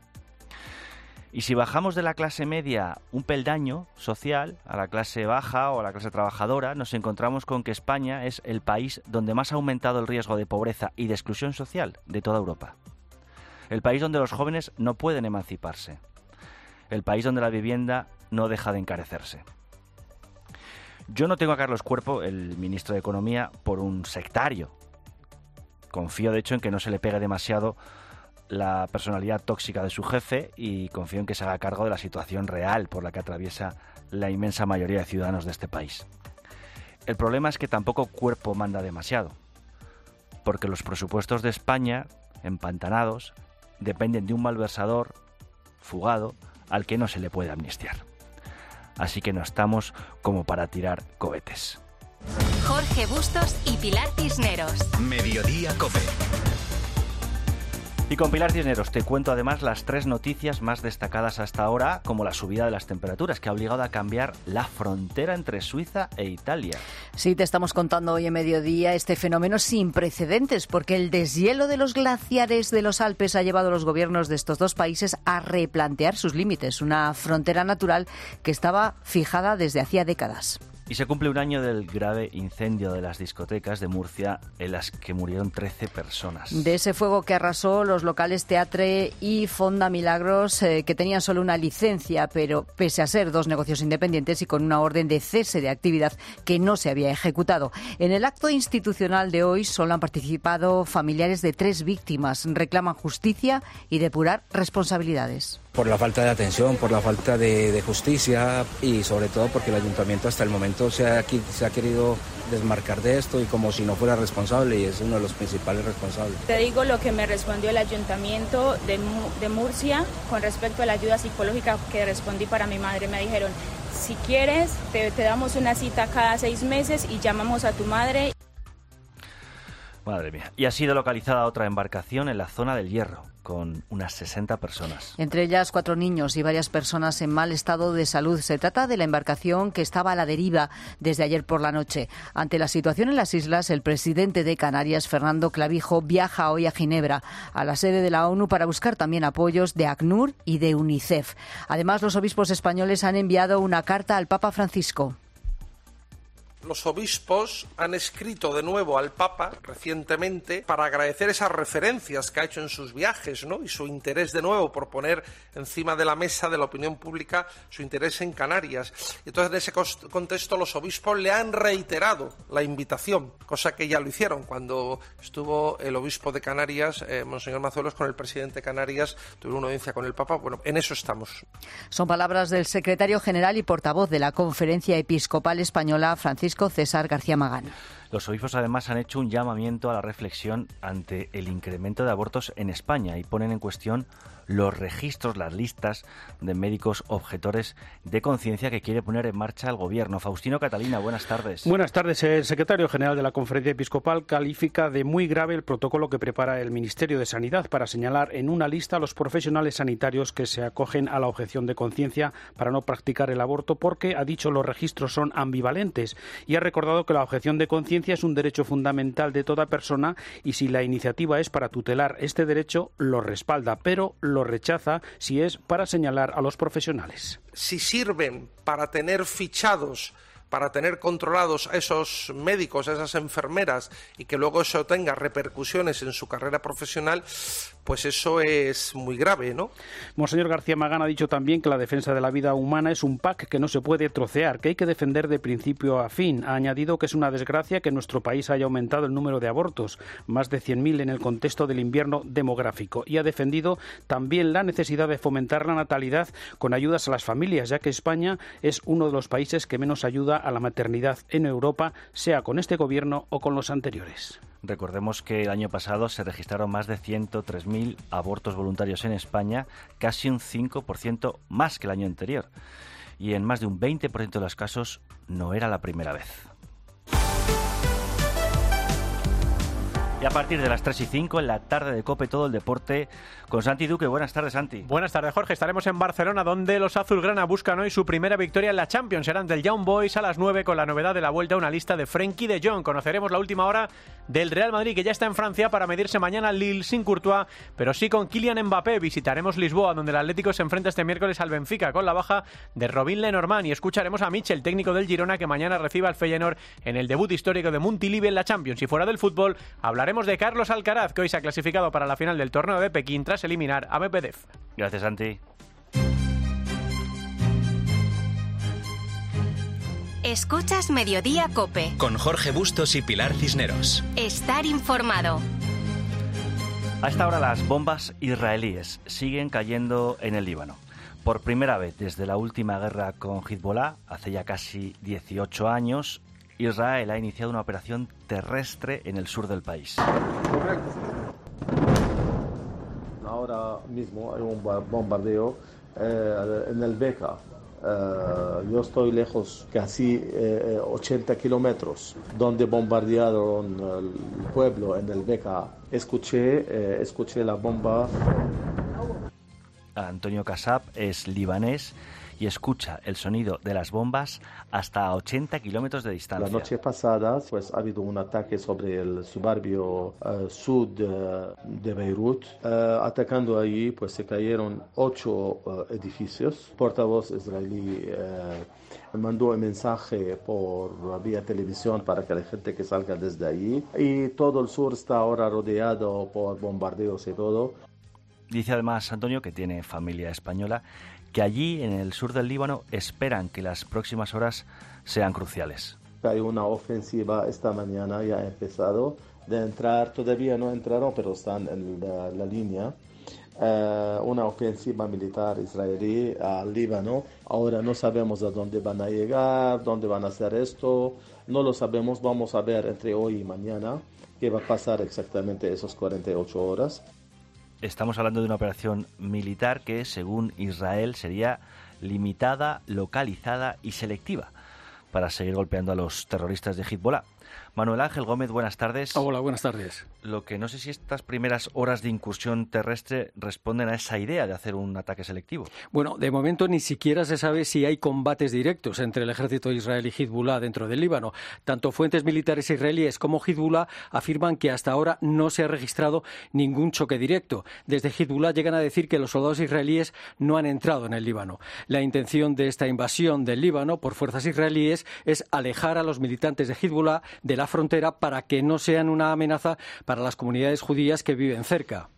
Y si bajamos de la clase media un peldaño social a la clase baja o a la clase trabajadora, nos encontramos con que España es el país donde más ha aumentado el riesgo de pobreza y de exclusión social de toda Europa. El país donde los jóvenes no pueden emanciparse. El país donde la vivienda no deja de encarecerse. Yo no tengo a Carlos Cuerpo, el ministro de Economía, por un sectario. Confío, de hecho, en que no se le pegue demasiado la personalidad tóxica de su jefe y confío en que se haga cargo de la situación real por la que atraviesa la inmensa mayoría de ciudadanos de este país. El problema es que tampoco cuerpo manda demasiado, porque los presupuestos de España, empantanados, dependen de un malversador fugado al que no se le puede amnistiar. Así que no estamos como para tirar cohetes. Jorge Bustos y Pilar Cisneros. Mediodía COPE. Y con Pilar Cisneros te cuento además las tres noticias más destacadas hasta ahora, como la subida de las temperaturas, que ha obligado a cambiar la frontera entre Suiza e Italia. Sí, te estamos contando hoy en Mediodía este fenómeno sin precedentes, porque el deshielo de los glaciares de los Alpes ha llevado a los gobiernos de estos dos países a replantear sus límites, una frontera natural que estaba fijada desde hacía décadas. Y se cumple un año del grave incendio de las discotecas de Murcia, en las que murieron trece personas. De ese fuego que arrasó los locales Teatre y Fonda Milagros, eh, que tenían solo una licencia, pero pese a ser dos negocios independientes y con una orden de cese de actividad que no se había ejecutado. En el acto institucional de hoy solo han participado familiares de tres víctimas. Reclaman justicia y depurar responsabilidades. Por la falta de atención, por la falta de, de justicia y sobre todo porque el ayuntamiento hasta el momento se ha, se ha querido desmarcar de esto y como si no fuera responsable, y es uno de los principales responsables. Te digo lo que me respondió el ayuntamiento de, de Murcia con respecto a la ayuda psicológica que respondí para mi madre. Me dijeron, si quieres, te, te damos una cita cada seis meses y llamamos a tu madre. Madre mía. Y ha sido localizada otra embarcación en la zona del Hierro, con unas sesenta personas. Entre ellas cuatro niños y varias personas en mal estado de salud. Se trata de la embarcación que estaba a la deriva desde ayer por la noche. Ante la situación en las islas, el presidente de Canarias, Fernando Clavijo, viaja hoy a Ginebra, a la sede de la ONU, para buscar también apoyos de ACNUR y de UNICEF. Además, los obispos españoles han enviado una carta al Papa Francisco. Los obispos han escrito de nuevo al Papa recientemente para agradecer esas referencias que ha hecho en sus viajes, ¿no? Y su interés de nuevo por poner encima de la mesa de la opinión pública su interés en Canarias. Y entonces, en ese contexto, los obispos le han reiterado la invitación, cosa que ya lo hicieron cuando estuvo el obispo de Canarias, eh, Monseñor Mazuelos, con el presidente de Canarias, tuvieron una audiencia con el Papa. Bueno, en eso estamos. Son palabras del secretario general y portavoz de la Conferencia Episcopal Española, Francisco César García Magán. Los obispos además han hecho un llamamiento a la reflexión ante el incremento de abortos en España y ponen en cuestión los registros, las listas de médicos objetores de conciencia que quiere poner en marcha el gobierno. Faustino Catalina, buenas tardes. Buenas tardes. El secretario general de la Conferencia Episcopal califica de muy grave el protocolo que prepara el Ministerio de Sanidad para señalar en una lista a los profesionales sanitarios que se acogen a la objeción de conciencia para no practicar el aborto, porque, ha dicho, los registros son ambivalentes, y ha recordado que la objeción de conciencia es un derecho fundamental de toda persona y si la iniciativa es para tutelar este derecho, lo respalda, pero lo rechaza si es para señalar a los profesionales. Si sirven para tener fichados, para tener controlados a esos médicos, a esas enfermeras, y que luego eso tenga repercusiones en su carrera profesional, pues eso es muy grave, ¿no? Monseñor García Magán ha dicho también que la defensa de la vida humana es un pack que no se puede trocear, que hay que defender de principio a fin. Ha añadido que es una desgracia que en nuestro país haya aumentado el número de abortos, más de cien mil en el contexto del invierno demográfico, y ha defendido también la necesidad de fomentar la natalidad con ayudas a las familias, ya que España es uno de los países que menos ayuda a la maternidad en Europa, sea con este gobierno o con los anteriores. Recordemos que el año pasado se registraron más de ciento tres mil abortos voluntarios en España, casi un cinco por ciento más que el año anterior. Y en más de un veinte por ciento de los casos no era la primera vez. Y a partir de las tres y cinco, en la tarde de COPE, todo el deporte con Santi Duque. Buenas tardes, Santi. Buenas tardes, Jorge. Estaremos en Barcelona, donde los azulgrana buscan hoy su primera victoria en la Champions. Serán del Young Boys a las nueve, con la novedad de la vuelta a una lista de Frenkie de Jong. Conoceremos la última hora del Real Madrid, que ya está en Francia para medirse mañana al Lille sin Courtois, pero sí con Kylian Mbappé. Visitaremos Lisboa, donde el Atlético se enfrenta este miércoles al Benfica, con la baja de Robin Lenormand. Y escucharemos a Michel, técnico del Girona, que mañana recibe al Feyenoord en el debut histórico de Montilivi en la Champions. Y fuera del fútbol, hablaremos de Carlos Alcaraz, que hoy se ha clasificado para la final del torneo de Pekín tras eliminar a Medvedev. Gracias, Santi. Escuchas Mediodía COPE. Con Jorge Bustos y Pilar Cisneros. Estar informado. A esta hora las bombas israelíes siguen cayendo en el Líbano. Por primera vez desde la última guerra con Hezbollah, hace ya casi dieciocho años, Israel ha iniciado una operación terrestre en el sur del país. Ahora mismo hay un bombardeo eh, en el Beca. Uh, yo estoy lejos, casi eh, ochenta kilómetros, donde bombardearon el pueblo en el Beca. Escuché, eh, escuché la bomba. Antonio Kasab es libanés y escucha el sonido de las bombas hasta a ochenta kilómetros de distancia. La noche pasada pues, ha habido un ataque sobre el suburbio uh, sur de, de Beirut. Uh, atacando allí pues, se cayeron ocho uh, edificios. Portavoz israelí uh, mandó un mensaje por vía televisión para que la gente que salga desde allí. Y todo el sur está ahora rodeado por bombardeos y todo. Dice además Antonio, que tiene familia española, que allí en el sur del Líbano esperan que las próximas horas sean cruciales. Hay una ofensiva esta mañana, ya ha empezado, de entrar, todavía no entraron, pero están en la, la línea, uh, una ofensiva militar israelí al Líbano. Ahora no sabemos a dónde van a llegar, dónde van a hacer esto, no lo sabemos, vamos a ver entre hoy y mañana qué va a pasar exactamente esas cuarenta y ocho horas. Estamos hablando de una operación militar que, según Israel, sería limitada, localizada y selectiva para seguir golpeando a los terroristas de Hezbollah. Manuel Ángel Gómez, buenas tardes. Hola, buenas tardes. Lo que no sé si estas primeras horas de incursión terrestre responden a esa idea de hacer un ataque selectivo. Bueno, de momento ni siquiera se sabe si hay combates directos entre el ejército de Israel y Hezbollah dentro del Líbano. Tanto fuentes militares israelíes como Hezbollah afirman que hasta ahora no se ha registrado ningún choque directo. Desde Hezbollah llegan a decir que los soldados israelíes no han entrado en el Líbano. La intención de esta invasión del Líbano por fuerzas israelíes es alejar a los militantes de Hezbollah de la frontera para que no sean una amenaza para las comunidades judías que viven cerca.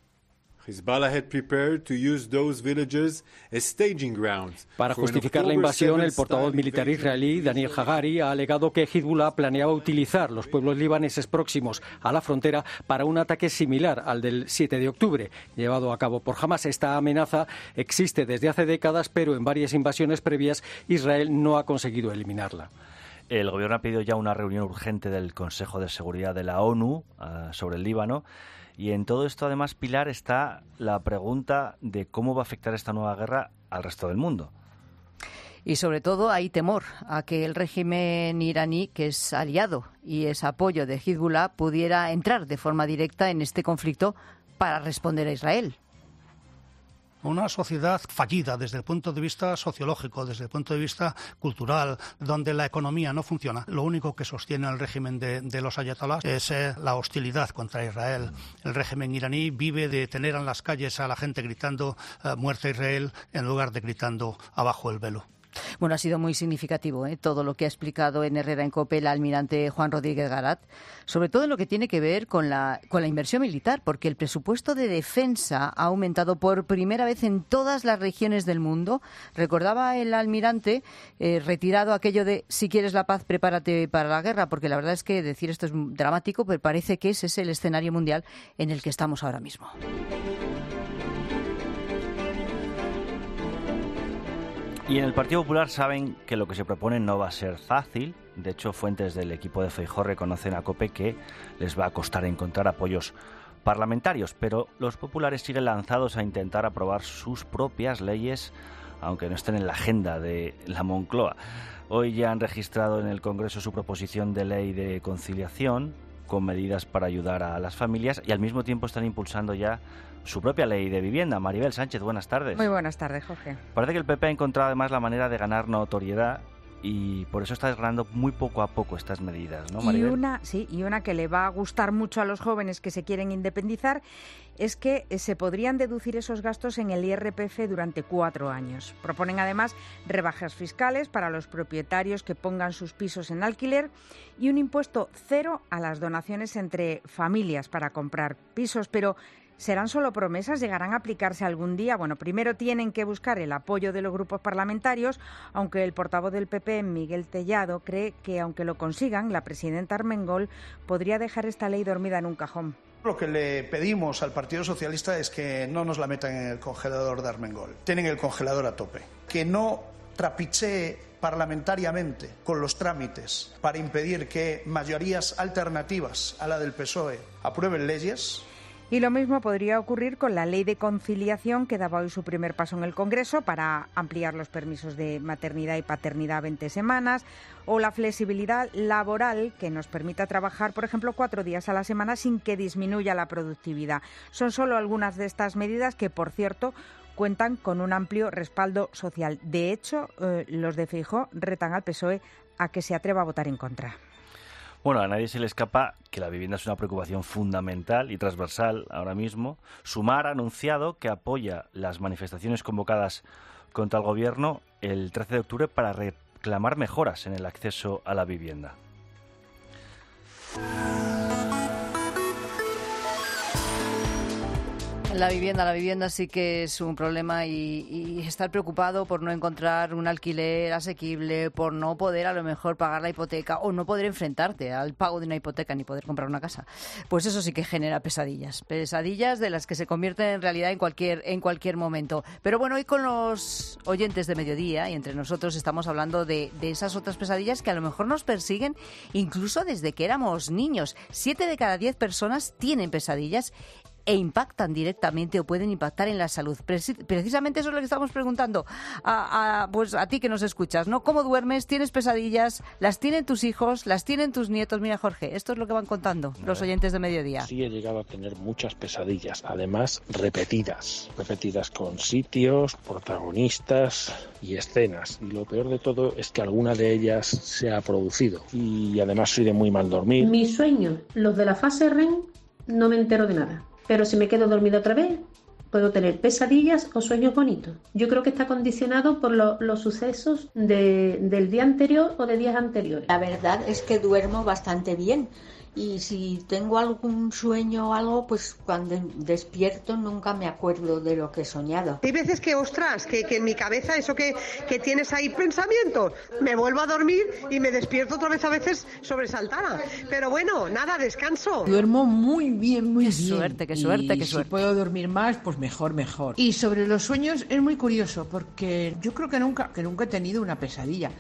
Para justificar la invasión, el portavoz militar israelí, Daniel Hagari, ha alegado que Hezbollah planeaba utilizar los pueblos libaneses próximos a la frontera para un ataque similar al del siete de octubre, llevado a cabo por Hamas. Esta amenaza existe desde hace décadas, pero en varias invasiones previas Israel no ha conseguido eliminarla. El gobierno ha pedido ya una reunión urgente del Consejo de Seguridad de la ONU uh, sobre el Líbano. Y en todo esto, además, Pilar, está la pregunta de cómo va a afectar esta nueva guerra al resto del mundo. Y sobre todo hay temor a que el régimen iraní, que es aliado y es apoyo de Hezbollah, pudiera entrar de forma directa en este conflicto para responder a Israel. Una sociedad fallida desde el punto de vista sociológico, desde el punto de vista cultural, donde la economía no funciona. Lo único que sostiene el régimen de, de los ayatolás es eh, la hostilidad contra Israel. El régimen iraní vive de tener en las calles a la gente gritando eh, muerte a Israel en lugar de gritando abajo el velo. Bueno, ha sido muy significativo ¿eh? todo lo que ha explicado en Herrera en COPE el almirante Juan Rodríguez Garat, sobre todo en lo que tiene que ver con la, con la inversión militar, porque el presupuesto de defensa ha aumentado por primera vez en todas las regiones del mundo. Recordaba el almirante eh, retirado aquello de si quieres la paz, prepárate para la guerra, porque la verdad es que decir esto es dramático, pero parece que ese es el escenario mundial en el que estamos ahora mismo. Y en el Partido Popular saben que lo que se propone no va a ser fácil. De hecho, fuentes del equipo de Feijóo reconocen a COPE que les va a costar encontrar apoyos parlamentarios, pero los populares siguen lanzados a intentar aprobar sus propias leyes, aunque no estén en la agenda de la Moncloa. Hoy ya han registrado en el Congreso su proposición de ley de conciliación, con medidas para ayudar a las familias, y al mismo tiempo están impulsando ya su propia ley de vivienda. Maribel Sánchez, buenas tardes. Muy buenas tardes, Jorge. Parece que el P P ha encontrado además la manera de ganar notoriedad y por eso está desgranando muy poco a poco estas medidas, ¿no, Maribel? Y una, sí, y una que le va a gustar mucho a los jóvenes que se quieren independizar es que se podrían deducir esos gastos en el I R P F durante cuatro años. Proponen además rebajas fiscales para los propietarios que pongan sus pisos en alquiler y un impuesto cero a las donaciones entre familias para comprar pisos, pero ¿serán solo promesas? ¿Llegarán a aplicarse algún día? Bueno, primero tienen que buscar el apoyo de los grupos parlamentarios, aunque el portavoz del P P, Miguel Tellado, cree que aunque lo consigan, la presidenta Armengol podría dejar esta ley dormida en un cajón. Lo que le pedimos al Partido Socialista es que no nos la metan en el congelador de Armengol. Tienen el congelador a tope. Que no trapichee parlamentariamente con los trámites para impedir que mayorías alternativas a la del P S O E aprueben leyes. Y lo mismo podría ocurrir con la ley de conciliación que daba hoy su primer paso en el Congreso para ampliar los permisos de maternidad y paternidad a veinte semanas, o la flexibilidad laboral que nos permita trabajar, por ejemplo, cuatro días a la semana sin que disminuya la productividad. Son solo algunas de estas medidas que, por cierto, cuentan con un amplio respaldo social. De hecho, eh, los de Feijóo retan al P S O E a que se atreva a votar en contra. Bueno, a nadie se le escapa que la vivienda es una preocupación fundamental y transversal ahora mismo. Sumar ha anunciado que apoya las manifestaciones convocadas contra el Gobierno el trece de octubre para reclamar mejoras en el acceso a la vivienda. La vivienda, la vivienda sí que es un problema y, y estar preocupado por no encontrar un alquiler asequible, por no poder a lo mejor pagar la hipoteca o no poder enfrentarte al pago de una hipoteca ni poder comprar una casa. Pues eso sí que genera pesadillas, pesadillas de las que se convierten en realidad en cualquier, en cualquier momento. Pero bueno, hoy con los oyentes de Mediodía y entre nosotros estamos hablando de, de esas otras pesadillas que a lo mejor nos persiguen incluso desde que éramos niños. Siete de cada diez personas tienen pesadillas e impactan directamente o pueden impactar en la salud. Preci- precisamente eso es lo que estamos preguntando a, a, pues a ti que nos escuchas, ¿no? ¿Cómo duermes? ¿Tienes pesadillas? ¿Las tienen tus hijos? ¿Las tienen tus nietos? Mira, Jorge, esto es lo que van contando los oyentes de Mediodía. Sí, he llegado a tener muchas pesadillas, además repetidas, repetidas con sitios, protagonistas y escenas. Y lo peor de todo es que alguna de ellas se ha producido. Y además soy de muy mal dormir. Mis sueños, los de la fase R E M, no me entero de nada. Pero si me quedo dormida otra vez, puedo tener pesadillas o sueños bonitos. Yo creo que está condicionado por lo, los sucesos de, del día anterior o de días anteriores. La verdad es que duermo bastante bien. Y si tengo algún sueño o algo, pues cuando despierto nunca me acuerdo de lo que he soñado. Hay veces que, ostras, que, que en mi cabeza eso que, que tienes ahí pensamientos, me vuelvo a dormir y me despierto otra vez a veces sobresaltada. Pero bueno, nada, descanso. Duermo muy bien, muy qué bien. Qué suerte, qué suerte, y qué suerte. Si puedo dormir más, pues mejor, mejor. Y sobre los sueños es muy curioso, porque yo creo que nunca, que nunca he tenido una pesadilla.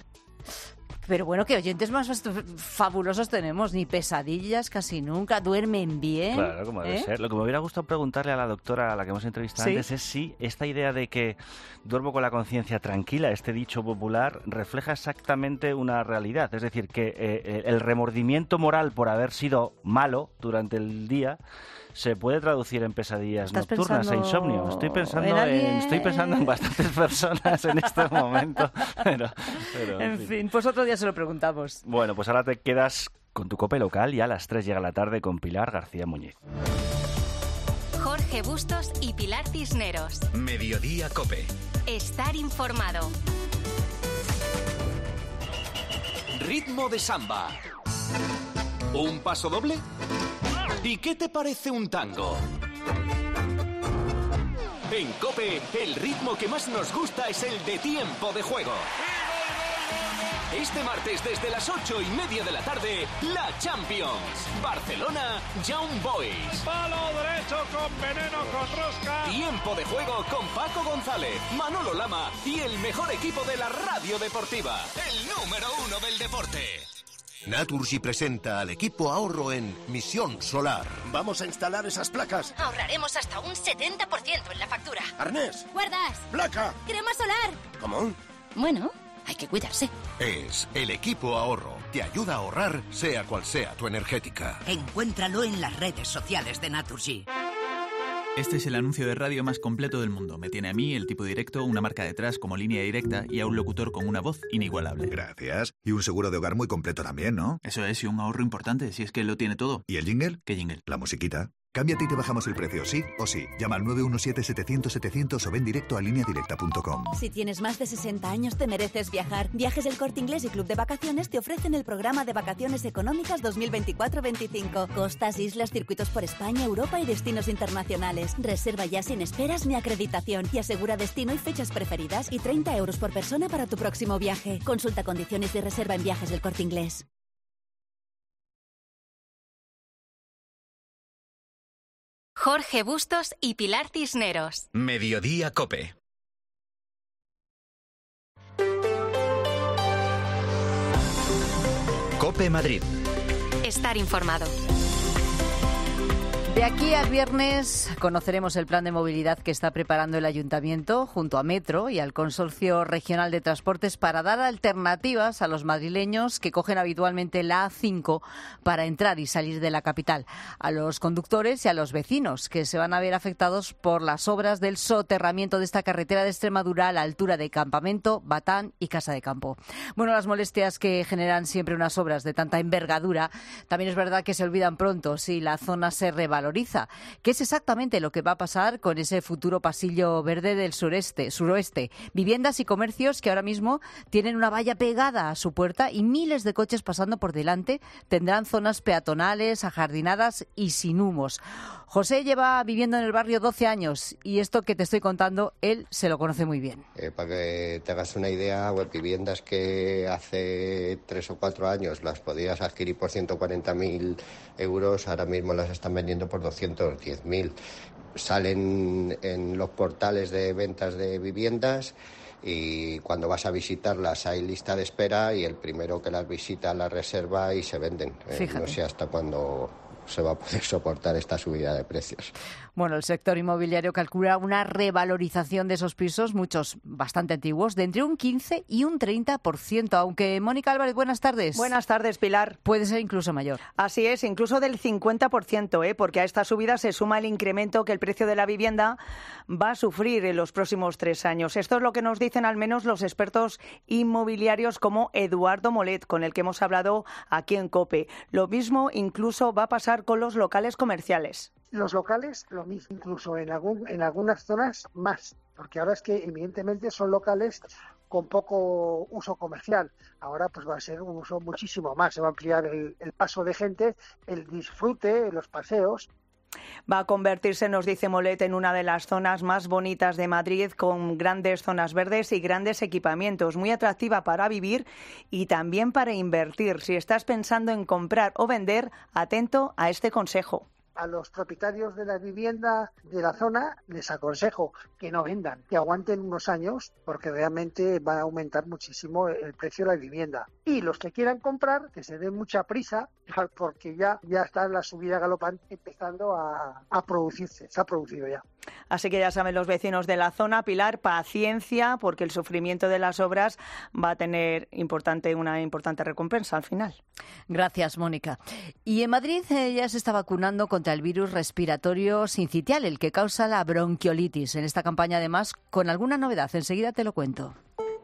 Pero bueno, que oyentes más fabulosos tenemos, ni pesadillas casi nunca, duermen bien. Claro, como debe ¿eh? ser. Lo que me hubiera gustado preguntarle a la doctora a la que hemos entrevistado ¿Sí? antes es si esta idea de que duermo con la conciencia tranquila, este dicho popular, refleja exactamente una realidad. Es decir, que eh, el remordimiento moral por haber sido malo durante el día se puede traducir en pesadillas nocturnas e insomnio. Estoy pensando en, en estoy pensando en bastantes personas en este momento. Pero, pero, en, en fin. fin, pues otro día se lo preguntamos. Bueno, pues ahora te quedas con tu COPE local y a las tres llega la tarde con Pilar García Muñiz. Jorge Bustos y Pilar Cisneros. Mediodía COPE. Estar informado. Ritmo de samba. ¿Un paso doble? ¿Y qué te parece un tango? En COPE, el ritmo que más nos gusta es el de tiempo de juego. Este martes desde las ocho y media de la tarde, la Champions. Barcelona, Young Boys. Palo derecho con veneno, con rosca. Tiempo de juego con Paco González, Manolo Lama y el mejor equipo de la radio deportiva. El número uno del deporte. Naturgy presenta al equipo ahorro en Misión Solar. Vamos a instalar esas placas. Ahorraremos hasta un setenta por ciento en la factura. Arnés. Guardas. Placa. Crema solar. ¿Cómo? Bueno, hay que cuidarse. Es el equipo ahorro. Te ayuda a ahorrar, sea cual sea tu energética. Encuéntralo en las redes sociales de Naturgy. Este es el anuncio de radio más completo del mundo. Me tiene a mí, el tipo directo, una marca detrás como línea directa y a un locutor con una voz inigualable. Gracias. Y un seguro de hogar muy completo también, ¿no? Eso es, y un ahorro importante, si es que lo tiene todo. ¿Y el jingle? ¿Qué jingle? La musiquita. Cámbiate y te bajamos el precio, ¿sí o sí? Llama al nueve uno siete, setecientos, setecientos o ven directo a línea directa punto com. Si tienes más de sesenta años te mereces viajar. Viajes del Corte Inglés y Club de Vacaciones te ofrecen el programa de vacaciones económicas dos mil veinticuatro veinticinco. Costas, islas, circuitos por España, Europa y destinos internacionales. Reserva ya sin esperas ni acreditación y asegura destino y fechas preferidas y treinta euros por persona para tu próximo viaje. Consulta condiciones de reserva en Viajes del Corte Inglés. Jorge Bustos y Pilar Cisneros. Mediodía COPE. COPE Madrid. Estar informado. De aquí a viernes conoceremos el plan de movilidad que está preparando el Ayuntamiento junto a Metro y al Consorcio Regional de Transportes para dar alternativas a los madrileños que cogen habitualmente la A cinco para entrar y salir de la capital, a los conductores y a los vecinos que se van a ver afectados por las obras del soterramiento de esta carretera de Extremadura a la altura de Campamento, Batán y Casa de Campo. Bueno, las molestias que generan siempre unas obras de tanta envergadura, también es verdad que se olvidan pronto si la zona se revaloriza. ¿Qué es exactamente lo que va a pasar con ese futuro pasillo verde del sureste, suroeste? Viviendas y comercios que ahora mismo tienen una valla pegada a su puerta y miles de coches pasando por delante tendrán zonas peatonales, ajardinadas y sin humos. José lleva viviendo en el barrio doce años y esto que te estoy contando, él se lo conoce muy bien. Eh, para que te hagas una idea, bueno, viviendas que hace tres o cuatro años las podías adquirir por ciento cuarenta mil euros, ahora mismo las están vendiendo por doscientos diez mil. Salen en los portales de ventas de viviendas y cuando vas a visitarlas hay lista de espera y el primero que las visita las reserva y se venden. Eh, no sé hasta cuándo se va a poder soportar esta subida de precios. Bueno, el sector inmobiliario calcula una revalorización de esos pisos, muchos bastante antiguos, de entre un quince y un treinta por ciento, aunque Mónica Álvarez, buenas tardes. Buenas tardes, Pilar. Puede ser incluso mayor. Así es, incluso del cincuenta por ciento, ¿eh? Porque a esta subida se suma el incremento que el precio de la vivienda va a sufrir en los próximos tres años. Esto es lo que nos dicen al menos los expertos inmobiliarios como Eduardo Molet, con el que hemos hablado aquí en COPE. Lo mismo incluso va a pasar con los locales comerciales. Los locales, lo mismo, incluso en, algún, en algunas zonas más, porque ahora es que evidentemente son locales con poco uso comercial. Ahora pues va a ser un uso muchísimo más, se va a ampliar el, el paso de gente, el disfrute, los paseos. Va a convertirse, nos dice Molet, en una de las zonas más bonitas de Madrid, con grandes zonas verdes y grandes equipamientos, muy atractiva para vivir y también para invertir. Si estás pensando en comprar o vender, atento a este consejo. A los propietarios de la vivienda de la zona les aconsejo que no vendan, que aguanten unos años porque realmente va a aumentar muchísimo el precio de la vivienda. Y los que quieran comprar, que se den mucha prisa porque ya, ya está la subida galopante empezando a, a producirse, se ha producido ya. Así que ya saben los vecinos de la zona, Pilar, paciencia, porque el sufrimiento de las obras va a tener importante, una importante recompensa al final. Gracias, Mónica. Y en Madrid eh, ya se está vacunando contra el virus respiratorio sincitial, el que causa la bronquiolitis. En esta campaña, además, con alguna novedad. Enseguida te lo cuento.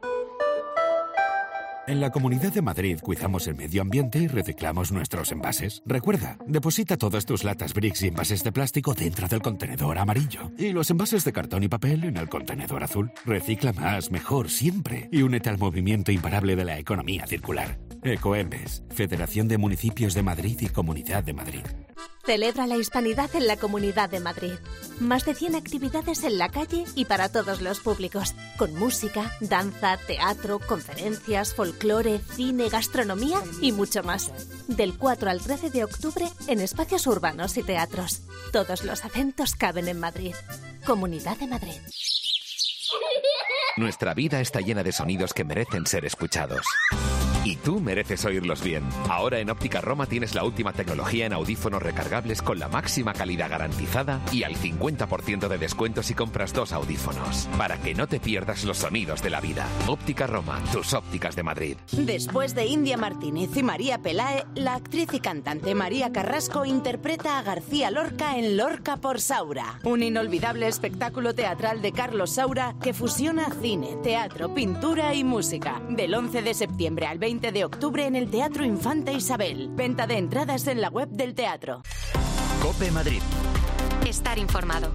En la Comunidad de Madrid cuidamos el medio ambiente y reciclamos nuestros envases. Recuerda, deposita todas tus latas Brix y envases de plástico dentro del contenedor amarillo y los envases de cartón y papel en el contenedor azul. Recicla más, mejor, siempre y únete al movimiento imparable de la economía circular. Ecoembes, Federación de Municipios de Madrid y Comunidad de Madrid. Celebra la hispanidad en la Comunidad de Madrid. Más de cien actividades en la calle y para todos los públicos, con música, danza, teatro, conferencias, folclore, cine, gastronomía y mucho más. Del cuatro al trece de octubre en espacios urbanos y teatros. Todos los acentos caben en Madrid. Comunidad de Madrid. Nuestra vida está llena de sonidos que merecen ser escuchados. Y tú mereces oírlos bien. Ahora en Óptica Roma tienes la última tecnología en audífonos recargables con la máxima calidad garantizada y al cincuenta por ciento de descuento si compras dos audífonos. Para que no te pierdas los sonidos de la vida. Óptica Roma, tus ópticas de Madrid. Después de India Martínez y María Pelae, la actriz y cantante María Carrasco interpreta a García Lorca en Lorca por Saura. Un inolvidable espectáculo teatral de Carlos Saura que fusiona cine, teatro, pintura y música. Del once de septiembre al veinte de octubre en el Teatro Infanta Isabel. Venta de entradas en la web del teatro. COPE Madrid. Estar informado.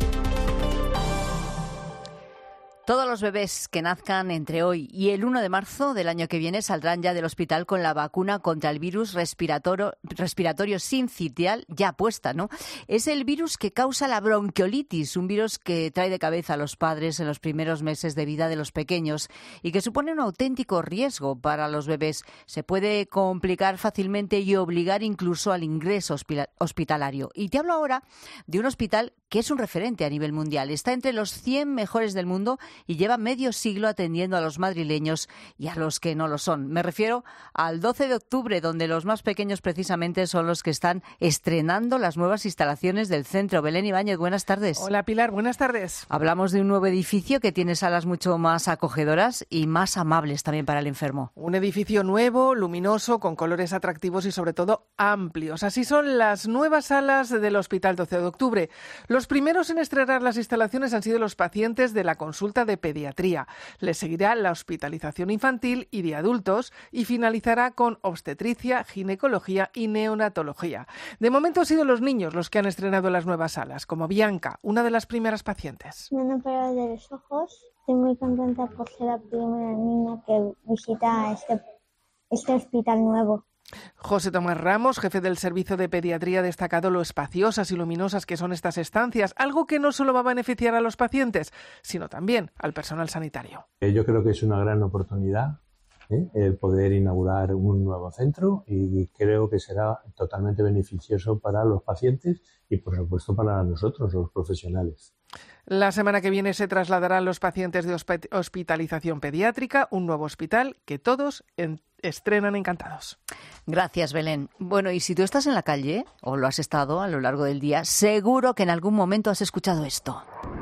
Todos los bebés que nazcan entre hoy y el uno de marzo del año que viene saldrán ya del hospital con la vacuna contra el virus respiratorio, respiratorio sincitial ya puesta, ¿no? Es el virus que causa la bronquiolitis, un virus que trae de cabeza a los padres en los primeros meses de vida de los pequeños y que supone un auténtico riesgo para los bebés. Se puede complicar fácilmente y obligar incluso al ingreso hospitalario. Y te hablo ahora de un hospital que es un referente a nivel mundial. Está entre los cien mejores del mundo y lleva medio siglo atendiendo a los madrileños y a los que no lo son. Me refiero al doce de octubre, donde los más pequeños precisamente son los que están estrenando las nuevas instalaciones del centro. Belén Ibáñez, buenas tardes. Hola Pilar, buenas tardes. Hablamos de un nuevo edificio que tiene salas mucho más acogedoras y más amables también para el enfermo. Un edificio nuevo, luminoso, con colores atractivos y sobre todo amplios. Así son las nuevas salas del Hospital doce de octubre. Los primeros en estrenar las instalaciones han sido los pacientes de la consulta de pediatría. Les seguirá la hospitalización infantil y de adultos y finalizará con obstetricia, ginecología y neonatología. De momento han sido los niños los que han estrenado las nuevas salas, como Bianca, una de las primeras pacientes. Me han operado de los ojos. Estoy muy contenta por ser la primera niña que visita este, este hospital nuevo. José Tomás Ramos, jefe del Servicio de Pediatría, ha destacado lo espaciosas y luminosas que son estas estancias, algo que no solo va a beneficiar a los pacientes, sino también al personal sanitario. Yo creo que es una gran oportunidad ¿eh? el poder inaugurar un nuevo centro y creo que será totalmente beneficioso para los pacientes y, por supuesto, para nosotros, los profesionales. La semana que viene se trasladarán los pacientes de hospitalización pediátrica, un nuevo hospital que todos en estrenan encantados. Gracias, Belén. Bueno, y si tú estás en la calle, o lo has estado a lo largo del día, seguro que en algún momento has escuchado esto.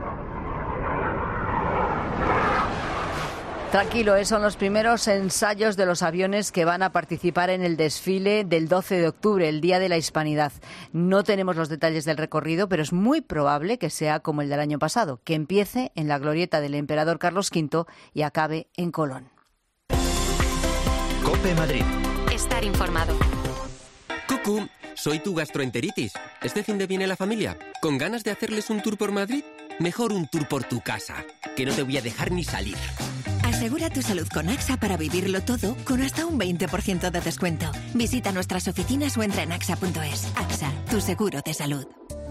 Tranquilo, ¿eh? Son los primeros ensayos de los aviones que van a participar en el desfile del doce de octubre, el Día de la Hispanidad. No tenemos los detalles del recorrido, pero es muy probable que sea como el del año pasado, que empiece en la glorieta del emperador Carlos quinto y acabe en Colón. COPE Madrid. Estar informado. Cucú, soy tu gastroenteritis. ¿Este fin de viene la familia? ¿Con ganas de hacerles un tour por Madrid? Mejor un tour por tu casa, que no te voy a dejar ni salir. Asegura tu salud con AXA para vivirlo todo con hasta un veinte por ciento de descuento. Visita nuestras oficinas o entra en axa punto es. AXA, tu seguro de salud.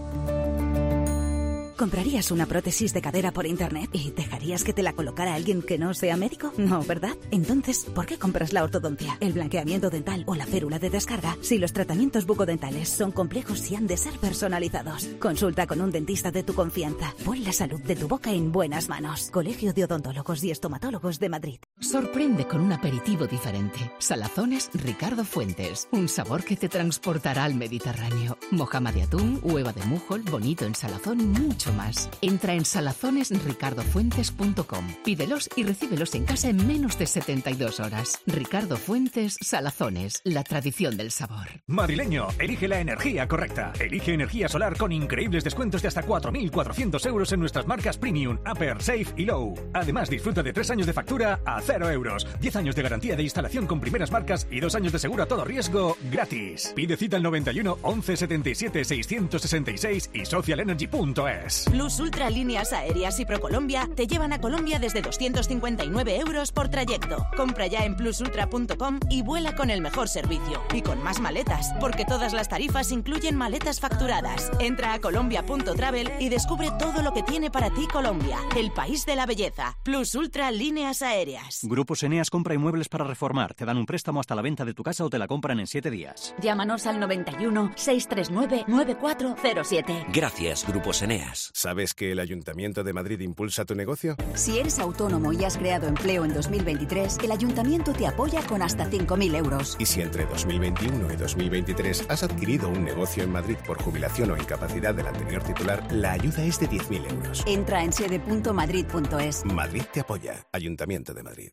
¿Comprarías una prótesis de cadera por internet y dejarías que te la colocara alguien que no sea médico? No, ¿verdad? Entonces, ¿por qué compras la ortodoncia, el blanqueamiento dental o la férula de descarga si los tratamientos bucodentales son complejos y han de ser personalizados? Consulta con un dentista de tu confianza. Pon la salud de tu boca en buenas manos. Colegio de Odontólogos y Estomatólogos de Madrid. Sorprende con un aperitivo diferente. Salazones Ricardo Fuentes. Un sabor que te transportará al Mediterráneo. Mojama de atún, hueva de mújol, bonito en salazón y mucho más. Entra en salazones ricardo fuentes punto com. Pídelos y recíbelos en casa en menos de setenta y dos horas. Ricardo Fuentes Salazones, la tradición del sabor. Madrileño, elige la energía correcta. Elige energía solar con increíbles descuentos de hasta cuatro mil cuatrocientos euros en nuestras marcas Premium, Upper, Safe y Low. Además, disfruta de tres años de factura a cero euros, diez años de garantía de instalación con primeras marcas y dos años de seguro a todo riesgo gratis. Pide cita al noventa y uno, once setenta y siete, seiscientos sesenta y seis y socialenergy punto es. Plus Ultra Líneas Aéreas y ProColombia te llevan a Colombia desde doscientos cincuenta y nueve euros por trayecto. Compra ya en plus ultra punto com y vuela con el mejor servicio. Y con más maletas, porque todas las tarifas incluyen maletas facturadas. Entra a colombia punto travel y descubre todo lo que tiene para ti Colombia, el país de la belleza. Plus Ultra Líneas Aéreas. Grupos Eneas compra inmuebles para reformar. Te dan un préstamo hasta la venta de tu casa o te la compran en siete días. Llámanos al noventa y uno, seiscientos treinta y nueve, noventa y cuatro cero siete. Gracias, Grupos Eneas. ¿Sabes que el Ayuntamiento de Madrid impulsa tu negocio? Si eres autónomo y has creado empleo en dos mil veintitrés, el Ayuntamiento te apoya con hasta cinco mil euros. Y si entre dos mil veintiuno y dos mil veintitrés has adquirido un negocio en Madrid por jubilación o incapacidad del anterior titular, la ayuda es de diez mil euros. Entra en sede punto madrid punto es. Madrid te apoya. Ayuntamiento de Madrid.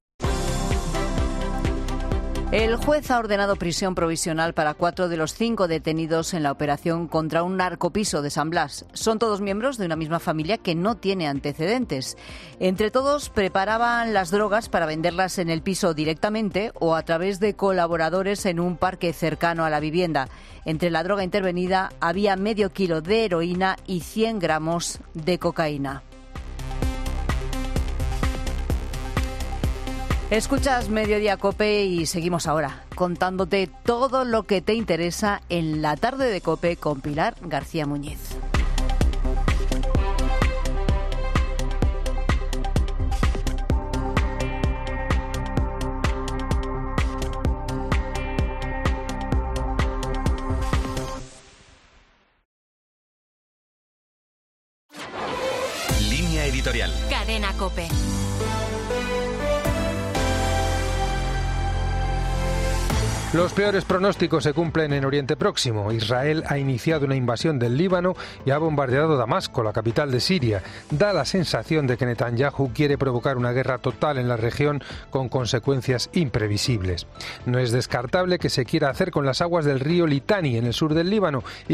El juez ha ordenado prisión provisional para cuatro de los cinco detenidos en la operación contra un narcopiso de San Blas. Son todos miembros de una misma familia que no tiene antecedentes. Entre todos preparaban las drogas para venderlas en el piso directamente o a través de colaboradores en un parque cercano a la vivienda. Entre la droga intervenida había medio kilo de heroína y cien gramos de cocaína. Escuchas Mediodía COPE y seguimos ahora contándote todo lo que te interesa en la tarde de COPE con Pilar García Muñiz. Editorial. Cadena COPE. Los peores pronósticos se cumplen en Oriente Próximo. Israel ha iniciado una invasión del Líbano y ha bombardeado Damasco, la capital de Siria. Da la sensación de que Netanyahu quiere provocar una guerra total en la región con consecuencias imprevisibles. No es descartable que se quiera hacer con las aguas del río Litani en el sur del Líbano y